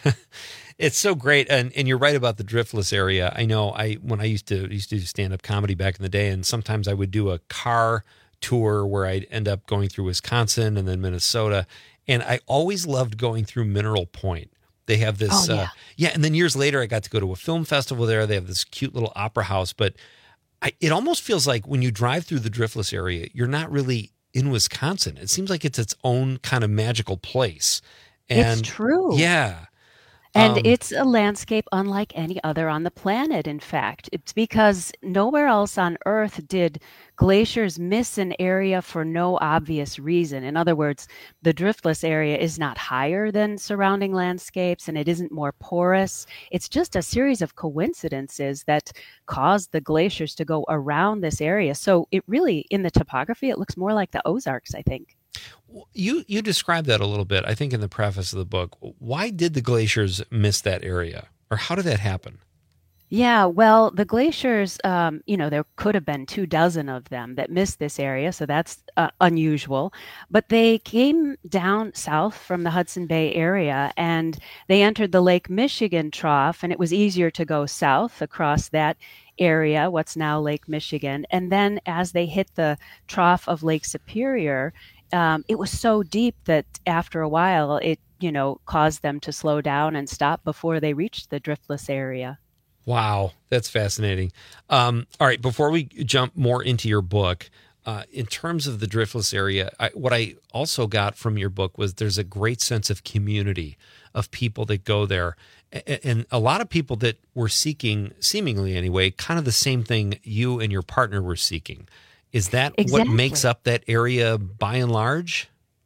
Speaker 15: It's so great, and and you're right about the driftless area. I know I when I used to used to do stand up comedy back in the day, and sometimes I would do a car tour where I'd end up going through Wisconsin and then Minnesota, and I always loved going through Mineral Point. They have this,
Speaker 23: Oh, yeah.
Speaker 15: uh, yeah, and then years later, I got to go to a film festival there. They have this cute little opera house, but I, it almost feels like when you drive through the driftless area, you're not really in Wisconsin. It seems like it's its own kind of magical place. And
Speaker 23: It's true.
Speaker 15: Yeah.
Speaker 23: And
Speaker 15: Um,
Speaker 23: it's a landscape unlike any other on the planet, in fact. It's because nowhere else on Earth did glaciers miss an area for no obvious reason. In other words, the driftless area is not higher than surrounding landscapes and it isn't more porous. It's just a series of coincidences that caused the glaciers to go around this area. So it really, in the topography, it looks more like the Ozarks, I think.
Speaker 15: You you described that a little bit, I think, in the preface of the book. Why did the glaciers miss that area, or how did that happen?
Speaker 23: Yeah, well, the glaciers, um, you know, there could have been two dozen of them that missed this area, so that's uh, unusual. But they came down south from the Hudson Bay area and they entered the Lake Michigan trough, and it was easier to go south across that area, what's now Lake Michigan. And then as they hit the trough of Lake Superior, um, it was so deep that after a while, it, you know, caused them to slow down and stop before they reached the driftless area.
Speaker 15: Wow, that's fascinating. Um, all right, before we jump more into your book, uh, in terms of the driftless area, I, what I also got from your book was there's a great sense of community of people that go there. A- And a lot of people that were seeking, seemingly anyway, kind of the same thing you and your partner were seeking. Is that what
Speaker 23: Exactly.
Speaker 15: makes up that area by and large?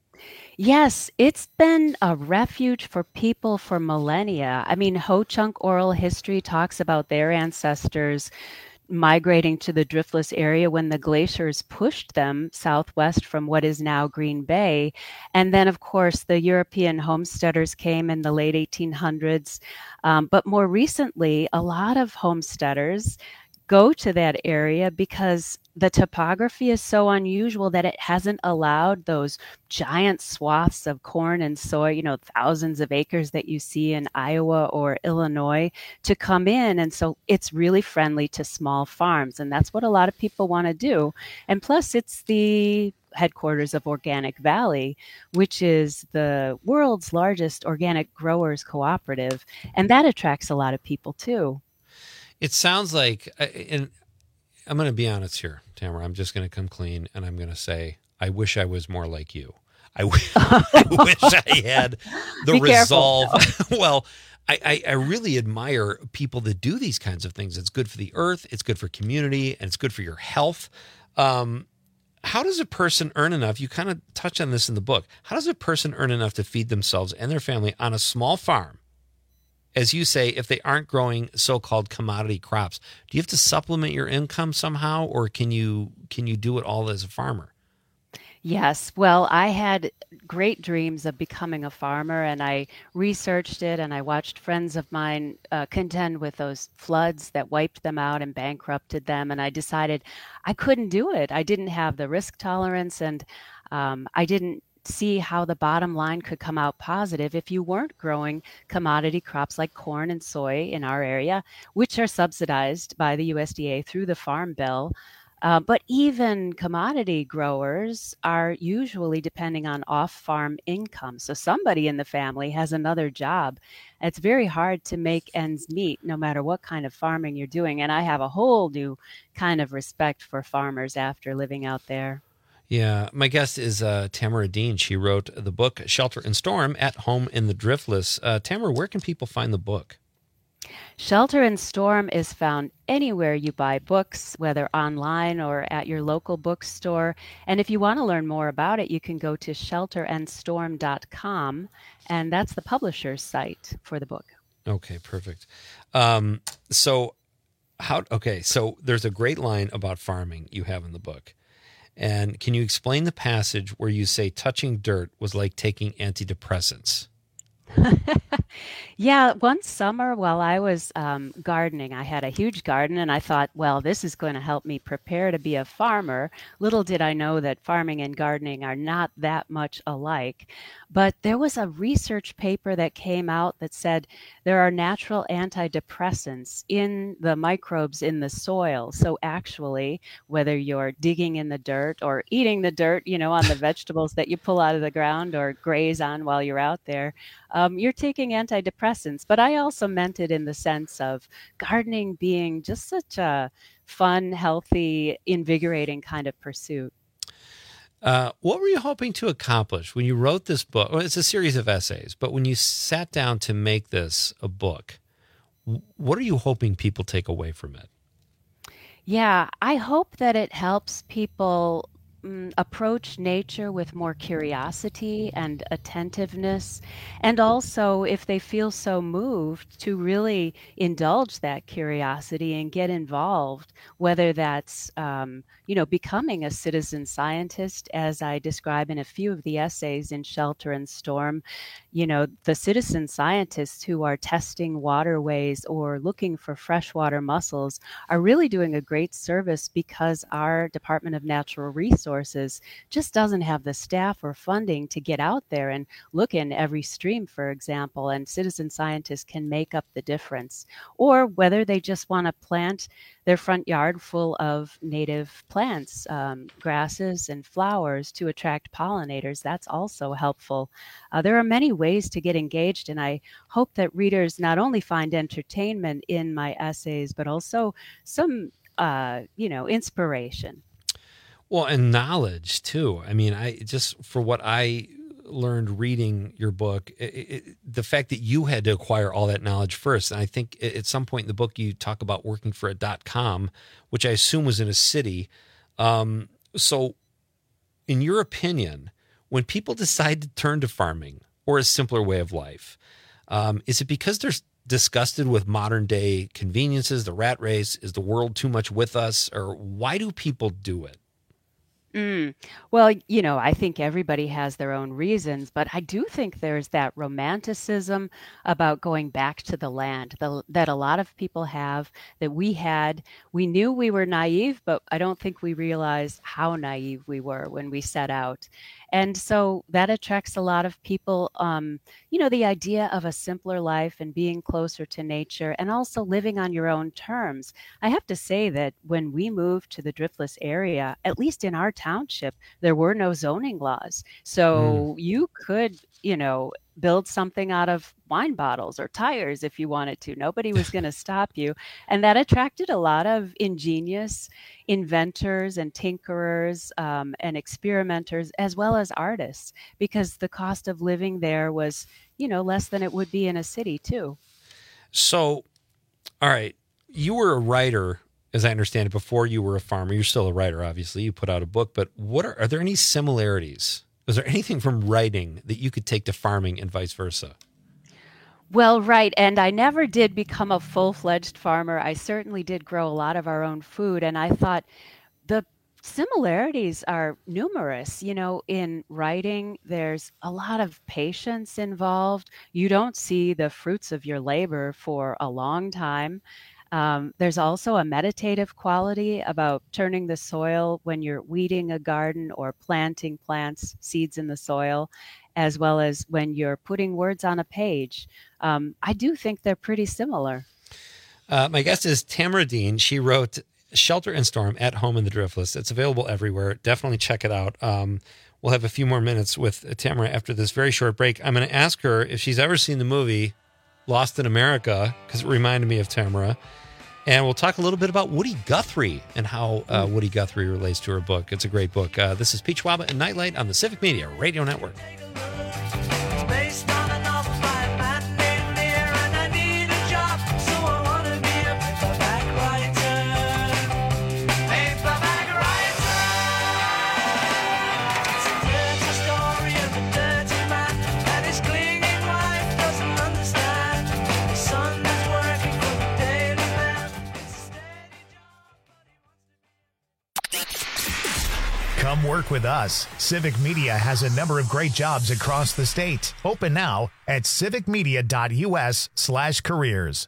Speaker 23: Yes, it's been a refuge for people for millennia. I mean, Ho Chunk oral history talks about their ancestors migrating to the driftless area when the glaciers pushed them southwest from what is now Green Bay. And then, of course, the European homesteaders came in the late eighteen hundreds. Um, but more recently, a lot of homesteaders go to that area because the topography is so unusual that it hasn't allowed those giant swaths of corn and soy, you know, thousands of acres that you see in Iowa or Illinois to come in. And so it's really friendly to small farms. And that's what a lot of people want to do. And plus, it's the headquarters of Organic Valley, which is the world's largest organic growers cooperative. And that attracts a lot of people too.
Speaker 15: It sounds like, and I'm going to be honest here, Tamara. I'm just going to come clean, and I'm going to say, I wish I was more like you. I, w- I wish I had the
Speaker 23: Be careful,
Speaker 15: resolve. Well, I, I, I really admire people that do these kinds of things. It's good for the earth, it's good for community, and it's good for your health. Um, how does a person earn enough? You kind of touch on this in the book. How does a person earn enough to feed themselves and their family on a small farm? As you say, if they aren't growing so-called commodity crops, do you have to supplement your income somehow, or can you can you do it all as a farmer?
Speaker 23: Yes. Well, I had great dreams of becoming a farmer, and I researched it, and I watched friends of mine uh, contend with those floods that wiped them out and bankrupted them. And I decided I couldn't do it. I didn't have the risk tolerance, and um, I didn't see how the bottom line could come out positive if you weren't growing commodity crops like corn and soy in our area, which are subsidized by the U S D A through the Farm Bill. Uh, but even commodity growers are usually depending on off-farm income. So somebody in the family has another job. It's very hard to make ends meet no matter what kind of farming you're doing. And I have a whole new kind of respect for farmers after living out there.
Speaker 15: Yeah, my guest is uh, Tamara Dean. She wrote the book Shelter and Storm, At Home in the Driftless. Uh, Tamara, where can people find the book?
Speaker 23: Shelter and Storm is found anywhere you buy books, whether online or at your local bookstore. And if you want to learn more about it, you can go to shelter and storm dot com, and that's the publisher's site for the book.
Speaker 15: Okay, perfect. Um, so, how? Okay, so there's a great line about farming you have in the book. And can you explain the passage where you say touching dirt was like taking antidepressants?
Speaker 23: Yeah, one summer while I was um, gardening, I had a huge garden and I thought, well, this is going to help me prepare to be a farmer. Little did I know that farming and gardening are not that much alike. But there was a research paper that came out that said there are natural antidepressants in the microbes in the soil. So actually, whether you're digging in the dirt or eating the dirt, you know, on the vegetables that you pull out of the ground or graze on while you're out there, um, you're taking antidepressants. But I also meant it in the sense of gardening being just such a fun, healthy, invigorating kind of pursuit.
Speaker 15: Uh, what were you hoping to accomplish when you wrote this book? Well, it's a series of essays, but when you sat down to make this a book, what are you hoping people take away from it?
Speaker 23: Yeah, I hope that it helps people mm, approach nature with more curiosity and attentiveness. And also, if they feel so moved, to really indulge that curiosity and get involved, whether that's, um, you know, becoming a citizen scientist, as I describe in a few of the essays in Shelter and Storm. You know, the citizen scientists who are testing waterways or looking for freshwater mussels are really doing a great service, because our Department of Natural Resources just doesn't have the staff or funding to get out there and look in every stream, for example, and citizen scientists can make up the difference. Or whether they just want to plant their front yard full of native plants, um, grasses and flowers to attract pollinators, that's also helpful. Uh, there are many ways to get engaged, and I hope that readers not only find entertainment in my essays, but also some, uh, you know, inspiration.
Speaker 15: Well, and knowledge too. I mean, I just, for what I learned reading your book, it, it, the fact that you had to acquire all that knowledge first. And I think at some point in the book, you talk about working for a dot-com, which I assume was in a city. Um, so in your opinion, when people decide to turn to farming or a simpler way of life, um, is it because they're disgusted with modern day conveniences, the rat race? Is the world too much with us? Or why do people do it?
Speaker 23: Mm. Well, you know, I think everybody has their own reasons, but I do think there's that romanticism about going back to the land the, that a lot of people have, that we had. We knew we were naive, but I don't think we realized how naive we were when we set out. And so that attracts a lot of people, um, you know, the idea of a simpler life and being closer to nature and also living on your own terms. I have to say that when we moved to the Driftless area, at least in our township, there were no zoning laws. So mm. you could, you know, build something out of wine bottles or tires if you wanted to. Nobody was going to stop you. And that attracted a lot of ingenious inventors and tinkerers um, and experimenters, as well as artists, because the cost of living there was, you know, less than it would be in a city too. So,
Speaker 15: all right, you were a writer, as I understand it, before you were a farmer. You're still a writer, obviously. You put out a book, but what are, are there any similarities? Was there anything from writing that you could take to farming and vice versa?
Speaker 23: Well, right. And I never did become a full-fledged farmer. I certainly did grow a lot of our own food. And I thought the similarities are numerous. You know, in writing, there's a lot of patience involved. You don't see the fruits of your labor for a long time. Um, there's also a meditative quality about turning the soil when you're weeding a garden or planting plants, seeds in the soil, as well as when you're putting words on a page. Um, I do think they're pretty similar.
Speaker 15: Uh, my guest is Tamara Dean. She wrote Shelter and Storm, At Home in the Driftless. It's available everywhere. Definitely check it out. Um, we'll have a few more minutes with Tamara after this very short break. I'm going to ask her if she's ever seen the movie Lost in America, because it reminded me of Tamara. And we'll talk a little bit about Woody Guthrie and how uh, Woody Guthrie relates to her book. It's a great book. Uh, this is Pete Schwaba and Nightlight on the Civic Media Radio Network.
Speaker 1: Come work with us. Civic Media has a number of great jobs across the state. Open now at civicmedia.us slash careers.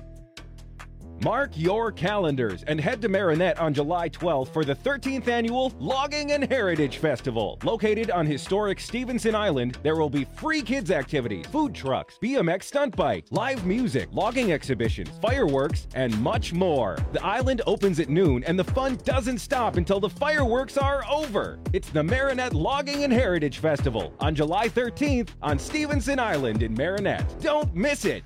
Speaker 4: Mark your calendars and head to Marinette on July twelfth for the thirteenth Annual Logging and Heritage Festival. Located on historic Stevenson Island, there will be free kids activities, food trucks, B M X stunt bike, live music, logging exhibitions, fireworks, and much more. The island opens at noon and the fun doesn't stop until the fireworks are over. It's the Marinette Logging and Heritage Festival on July thirteenth on Stevenson Island in Marinette. Don't miss it!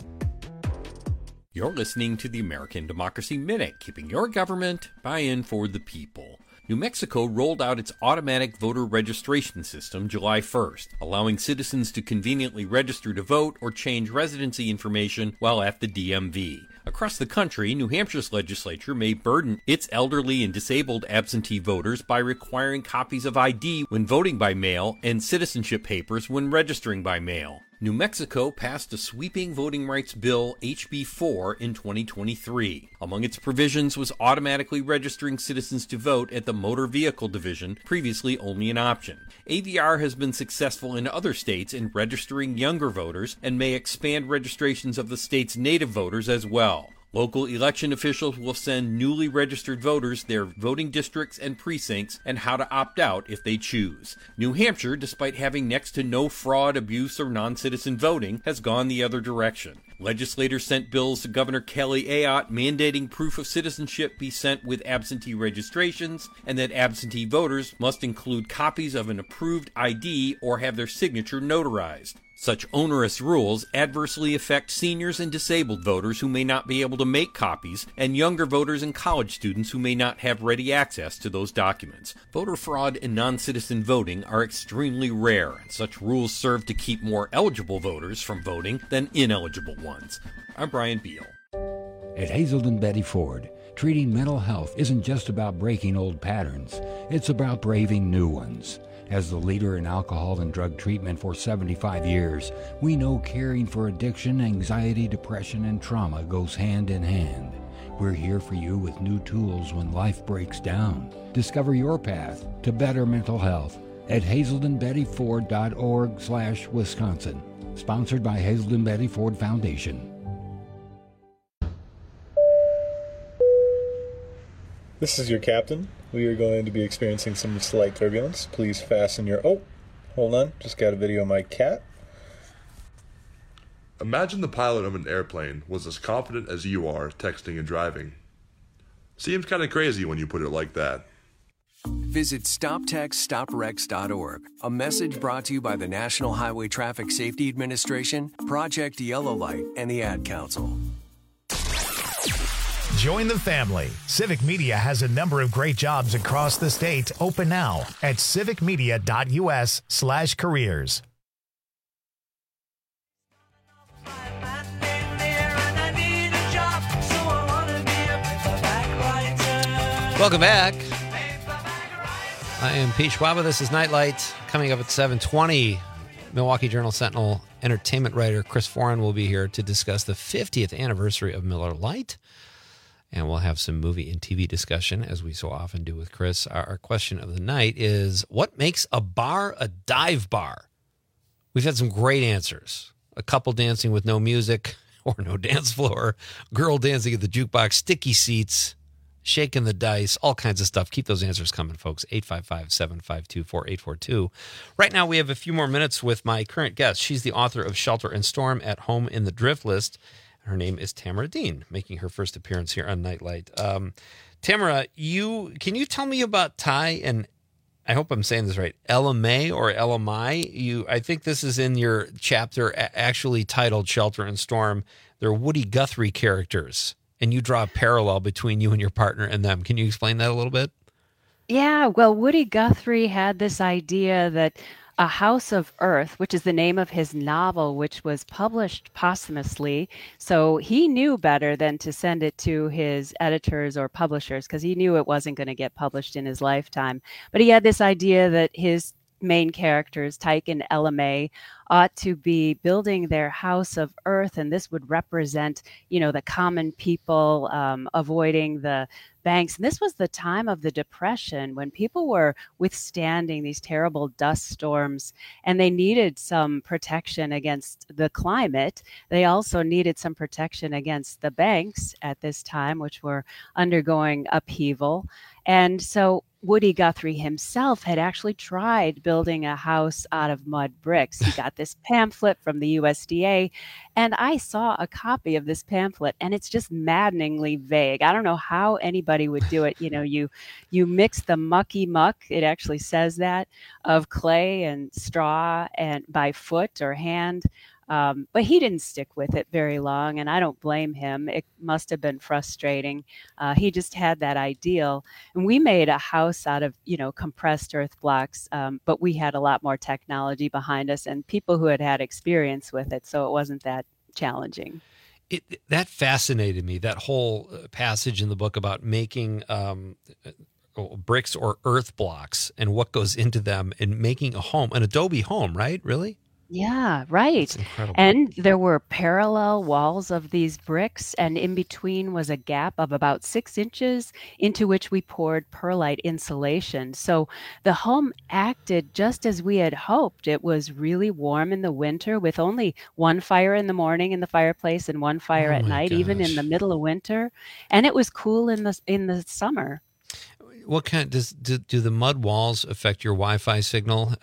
Speaker 2: You're listening to the American Democracy Minute, keeping your government buy-in for the people. New Mexico rolled out its automatic voter registration system July first, allowing citizens to conveniently register to vote or change residency information while at the D M V. Across the country, New Hampshire's legislature may burden its elderly and disabled absentee voters by requiring copies of I D when voting by mail and citizenship papers when registering by mail. New Mexico passed a sweeping voting rights bill, H B four, in twenty twenty-three. Among its provisions was automatically registering citizens to vote at the Motor Vehicle Division, previously only an option. A V R has been successful in other states in registering younger voters and may expand registrations of the state's native voters as well. Local election officials will send newly registered voters their voting districts and precincts and how to opt out if they choose. New Hampshire, despite having next to no fraud, abuse, or non-citizen voting, has gone the other direction. Legislators sent bills to Governor Kelly Ayotte mandating proof of citizenship be sent with absentee registrations and that absentee voters must include copies of an approved I D or have their signature notarized. Such onerous rules adversely affect seniors and disabled voters who may not be able to make copies, and younger voters and college students who may not have ready access to those documents. Voter fraud and non-citizen voting are extremely rare, and such rules serve to keep more eligible voters from voting than ineligible ones. I'm Brian Beal.
Speaker 18: At Hazelden Betty Ford, treating mental health isn't just about breaking old patterns, it's about braving new ones. As the leader in alcohol and drug treatment for seventy-five years, we know caring for addiction, anxiety, depression, and trauma goes hand in hand. We're here for you with new tools when life breaks down. Discover your path to better mental health at hazelden betty ford dot org slash Wisconsin. Sponsored by Hazelden Betty Ford Foundation.
Speaker 5: This is your captain. We are going to be experiencing some slight turbulence. Please fasten your... Oh, hold on. Just got a video of my cat.
Speaker 7: Imagine the pilot of an airplane was as confident as you are texting and driving. Seems kind of crazy when you put it like that.
Speaker 24: Visit stop text stop wrecks dot org. A message brought to you by the National Highway Traffic Safety Administration, Project Yellow Light, and the Ad Council.
Speaker 1: Join the family. Civic Media has a number of great jobs across the state. Open now at civicmedia.us slash careers.
Speaker 15: Welcome back. I am Pete Schwaba. This is Nightlight. Coming up at seven twenty, Milwaukee Journal Sentinel entertainment writer Chris Foran will be here to discuss the fiftieth anniversary of Miller Lite. And we'll have some movie and T V discussion, as we so often do with Chris. Our, our question of the night is, what makes a bar a dive bar? We've had some great answers. A couple dancing with no music or no dance floor, girl dancing at the jukebox, sticky seats, shaking the dice, all kinds of stuff. Keep those answers coming, folks. eight five five, seven five two, four eight four two. Right now, we have a few more minutes with my current guest. She's the author of Shelter and Storm at Home in the Drift List. Her name is Tamara Dean, making her first appearance here on Nightlight. Um, Tamara, you can you tell me about Ty and I hope I'm saying this right, Elamay or Elamai? You, I think this is in your chapter actually titled Shelter and Storm. They're Woody Guthrie characters, and you draw a parallel between you and your partner and them. Can you explain that a little bit?
Speaker 23: Yeah, well, Woody Guthrie had this idea that A House of Earth, which is the name of his novel, which was published posthumously. So he knew better than to send it to his editors or publishers because he knew it wasn't going to get published in his lifetime. But he had this idea that his main characters, Tyke and Elamay, ought to be building their house of earth, and this would represent, you know, the common people, um, avoiding the banks. And this was the time of the Depression when people were withstanding these terrible dust storms, and they needed some protection against the climate. They also needed some protection against the banks at this time, which were undergoing upheaval. And so Woody Guthrie himself had actually tried building a house out of mud bricks. He got this pamphlet from the U S D A, and I saw a copy of this pamphlet, and it's just maddeningly vague. I don't know how anybody would do it. You know, you you mix the mucky muck, it actually says that, of clay and straw and by foot or hand. Um, but he didn't stick with it very long, and I don't blame him. It must have been frustrating. Uh, he just had that ideal. And we made a house out of, you know, compressed earth blocks, um, but we had a lot more technology behind us and people who had had experience with it, so it wasn't that challenging.
Speaker 15: It, that fascinated me, that whole passage in the book about making um, bricks or earth blocks and what goes into them and making a home, an adobe home, right? Really?
Speaker 23: Yeah, right.
Speaker 15: Incredible.
Speaker 23: And there were parallel walls of these bricks, and in between was a gap of about six inches into which we poured perlite insulation. So the home acted just as we had hoped. It was really warm in the winter with only one fire in the morning in the fireplace and one fire
Speaker 15: Oh
Speaker 23: at
Speaker 15: my
Speaker 23: night, even in
Speaker 15: gosh.
Speaker 23: the middle of winter. And it was cool in the in the summer.
Speaker 15: What kind does do, do the mud walls affect your Wi-Fi signal?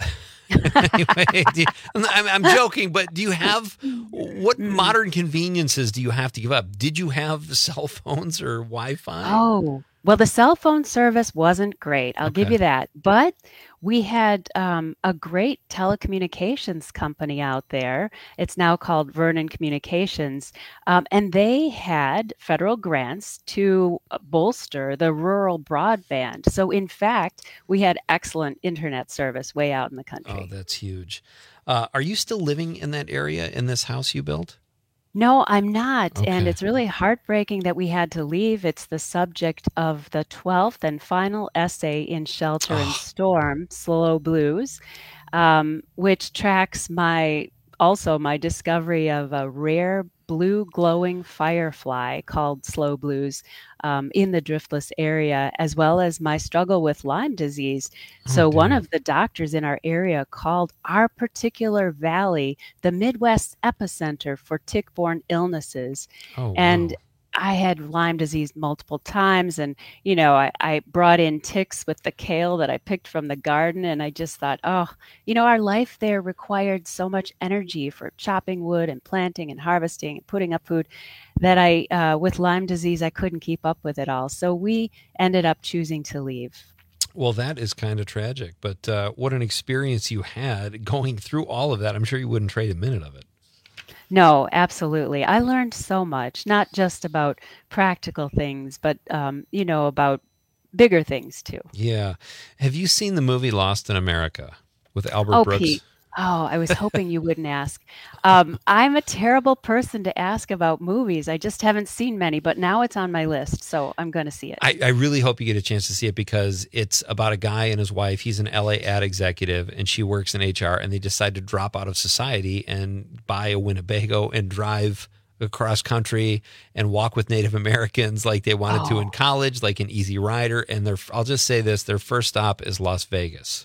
Speaker 15: Anyway, do you, I'm, I'm joking, but do you have what modern conveniences do you have to give up? Did you have cell phones or Wi-Fi?
Speaker 23: Oh, well, the cell phone service wasn't great. I'll give
Speaker 15: Okay.
Speaker 23: you that. But we had um, a great telecommunications company out there. It's now called Vernon Communications. Um, and they had federal grants to bolster the rural broadband. So, in fact, we had excellent internet service way out in the country.
Speaker 15: Oh, that's huge. Uh, are you still living in that area in this house you built?
Speaker 23: No, I'm not. And
Speaker 15: Okay.
Speaker 23: it's really heartbreaking that we had to leave. It's the subject of the twelfth and final essay in Shelter and Storm, Slow Blues, um, which tracks my also my discovery of a rare blue glowing firefly called slow blues um, in the Driftless area, as well as my struggle with Lyme disease. So one of the doctors in our area called our particular valley the Midwest epicenter for tick-borne illnesses.
Speaker 15: Oh,
Speaker 23: and
Speaker 15: wow.
Speaker 23: I had Lyme disease multiple times, and you know, I, I brought in ticks with the kale that I picked from the garden, and I just thought, oh, you know, our life there required so much energy for chopping wood and planting and harvesting and putting up food that I, uh, with Lyme disease, I couldn't keep up with it all. So we ended up choosing to leave.
Speaker 15: Well, that is kind of tragic, but uh, what an experience you had going through all of that. I'm sure you wouldn't trade a minute of it.
Speaker 23: No, absolutely. I learned so much, not just about practical things, but, um, you know, about bigger things too.
Speaker 15: Yeah. Have you seen the movie Lost in America with Albert
Speaker 23: Oh,
Speaker 15: Brooks?
Speaker 23: Pete. Oh, I was hoping you wouldn't ask. Um, I'm a terrible person to ask about movies. I just haven't seen many, but now it's on my list, so I'm going to see it.
Speaker 15: I, I really hope you get a chance to see it because it's about a guy and his wife. He's an L A ad executive and she works in H R, and they decide to drop out of society and buy a Winnebago and drive across country and walk with Native Americans like they wanted to
Speaker 23: Oh.
Speaker 15: in college, like an Easy Rider. And their, I'll just say this, their first stop is Las Vegas.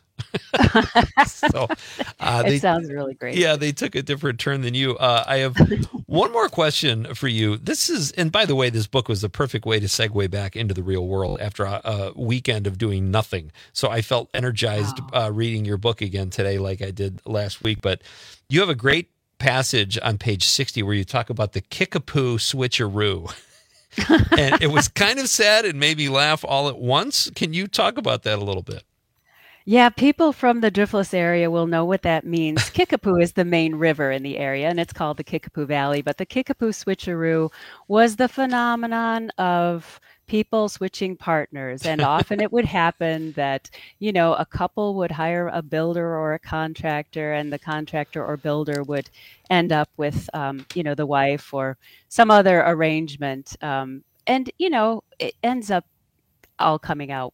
Speaker 15: so uh,
Speaker 23: It
Speaker 15: they,
Speaker 23: sounds really great.
Speaker 15: Yeah, they took a different turn than you. Uh, I have one more question for you. This is, and by the way, this book was the perfect way to segue back into the real world after a, a weekend of doing nothing. So I felt energized uh, reading your book again today, like I did last week. But you have a great passage on page sixty where you talk about the Kickapoo switcheroo. And it was kind of sad and made me laugh all at once. Can you talk about that a little bit?
Speaker 23: Yeah, people from the Driftless area will know what that means. Kickapoo is the main river in the area, and it's called the Kickapoo Valley. But the Kickapoo switcheroo was the phenomenon of people switching partners. And often it would happen that, you know, a couple would hire a builder or a contractor, and the contractor or builder would end up with, um, you know, the wife or some other arrangement. Um, and, you know, it ends up all coming out well.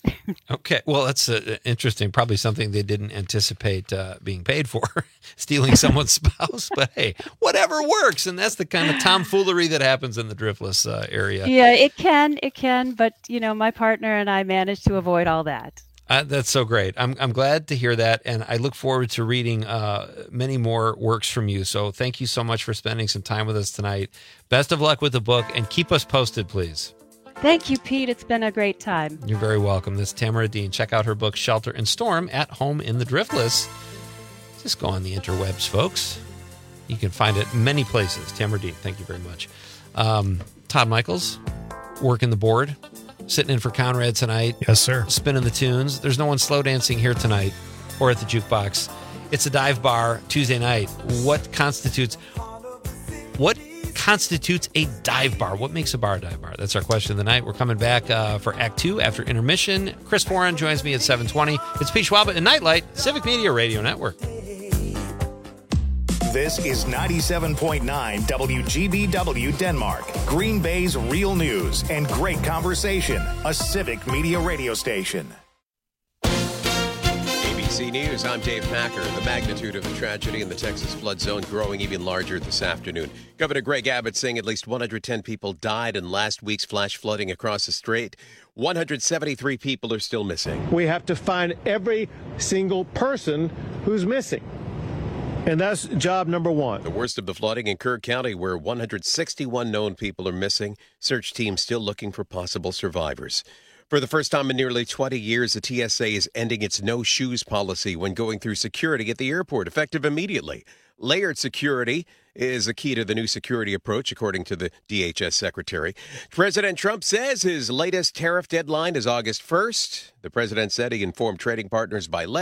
Speaker 15: Okay. Well, that's uh, interesting. Probably something they didn't anticipate uh, being paid for, stealing someone's spouse. But hey, whatever works. And that's the kind of tomfoolery that happens in the Driftless uh, area.
Speaker 23: Yeah, it can, it can. But, you know, my partner and I managed to avoid all that.
Speaker 15: Uh, that's so great. I'm I'm glad to hear that, and I look forward to reading uh, many more works from you. So thank you so much for spending some time with us tonight. Best of luck with the book, and keep us posted, please.
Speaker 23: Thank you, Pete. It's been a great time.
Speaker 15: You're very welcome. This is Tamara Dean. Check out her book, Shelter and Storm, at home in the Driftless. Just go on the interwebs, folks. You can find it many places. Tamara Dean, thank you very much. Um, Todd Michaels, working the board. Sitting in for Conrad tonight.
Speaker 1: Yes, sir.
Speaker 15: Spinning the tunes. There's no one slow dancing here tonight or at the jukebox. It's a dive bar Tuesday night. What constitutes what constitutes a dive bar? What makes a bar a dive bar? That's our question of the night. We're coming back uh, for Act Two after intermission. Chris Foran joins me at seven twenty. It's Pete Schwab and Nightlight, Civic Media Radio Network.
Speaker 8: This is ninety-seven point nine W G B W Denmark, Green Bay's real news and great conversation, a Civic Media radio station.
Speaker 9: A B C News, I'm Dave Packer. The magnitude of the tragedy in the Texas flood zone growing even larger this afternoon. Governor Greg Abbott saying at least one hundred ten people died in last week's flash flooding across the strait. one hundred seventy-three people are still missing.
Speaker 12: We have to find every single person who's missing. And that's job number one.
Speaker 9: The worst of the flooding in Kerr County, where one hundred sixty-one known people are missing. Search teams still looking for possible survivors. For the first time in nearly twenty years, the T S A is ending its no-shoes policy when going through security at the airport, effective immediately. Layered security is a key to the new security approach, according to the D H S secretary. President Trump says his latest tariff deadline is August first. The president said he informed trading partners by letter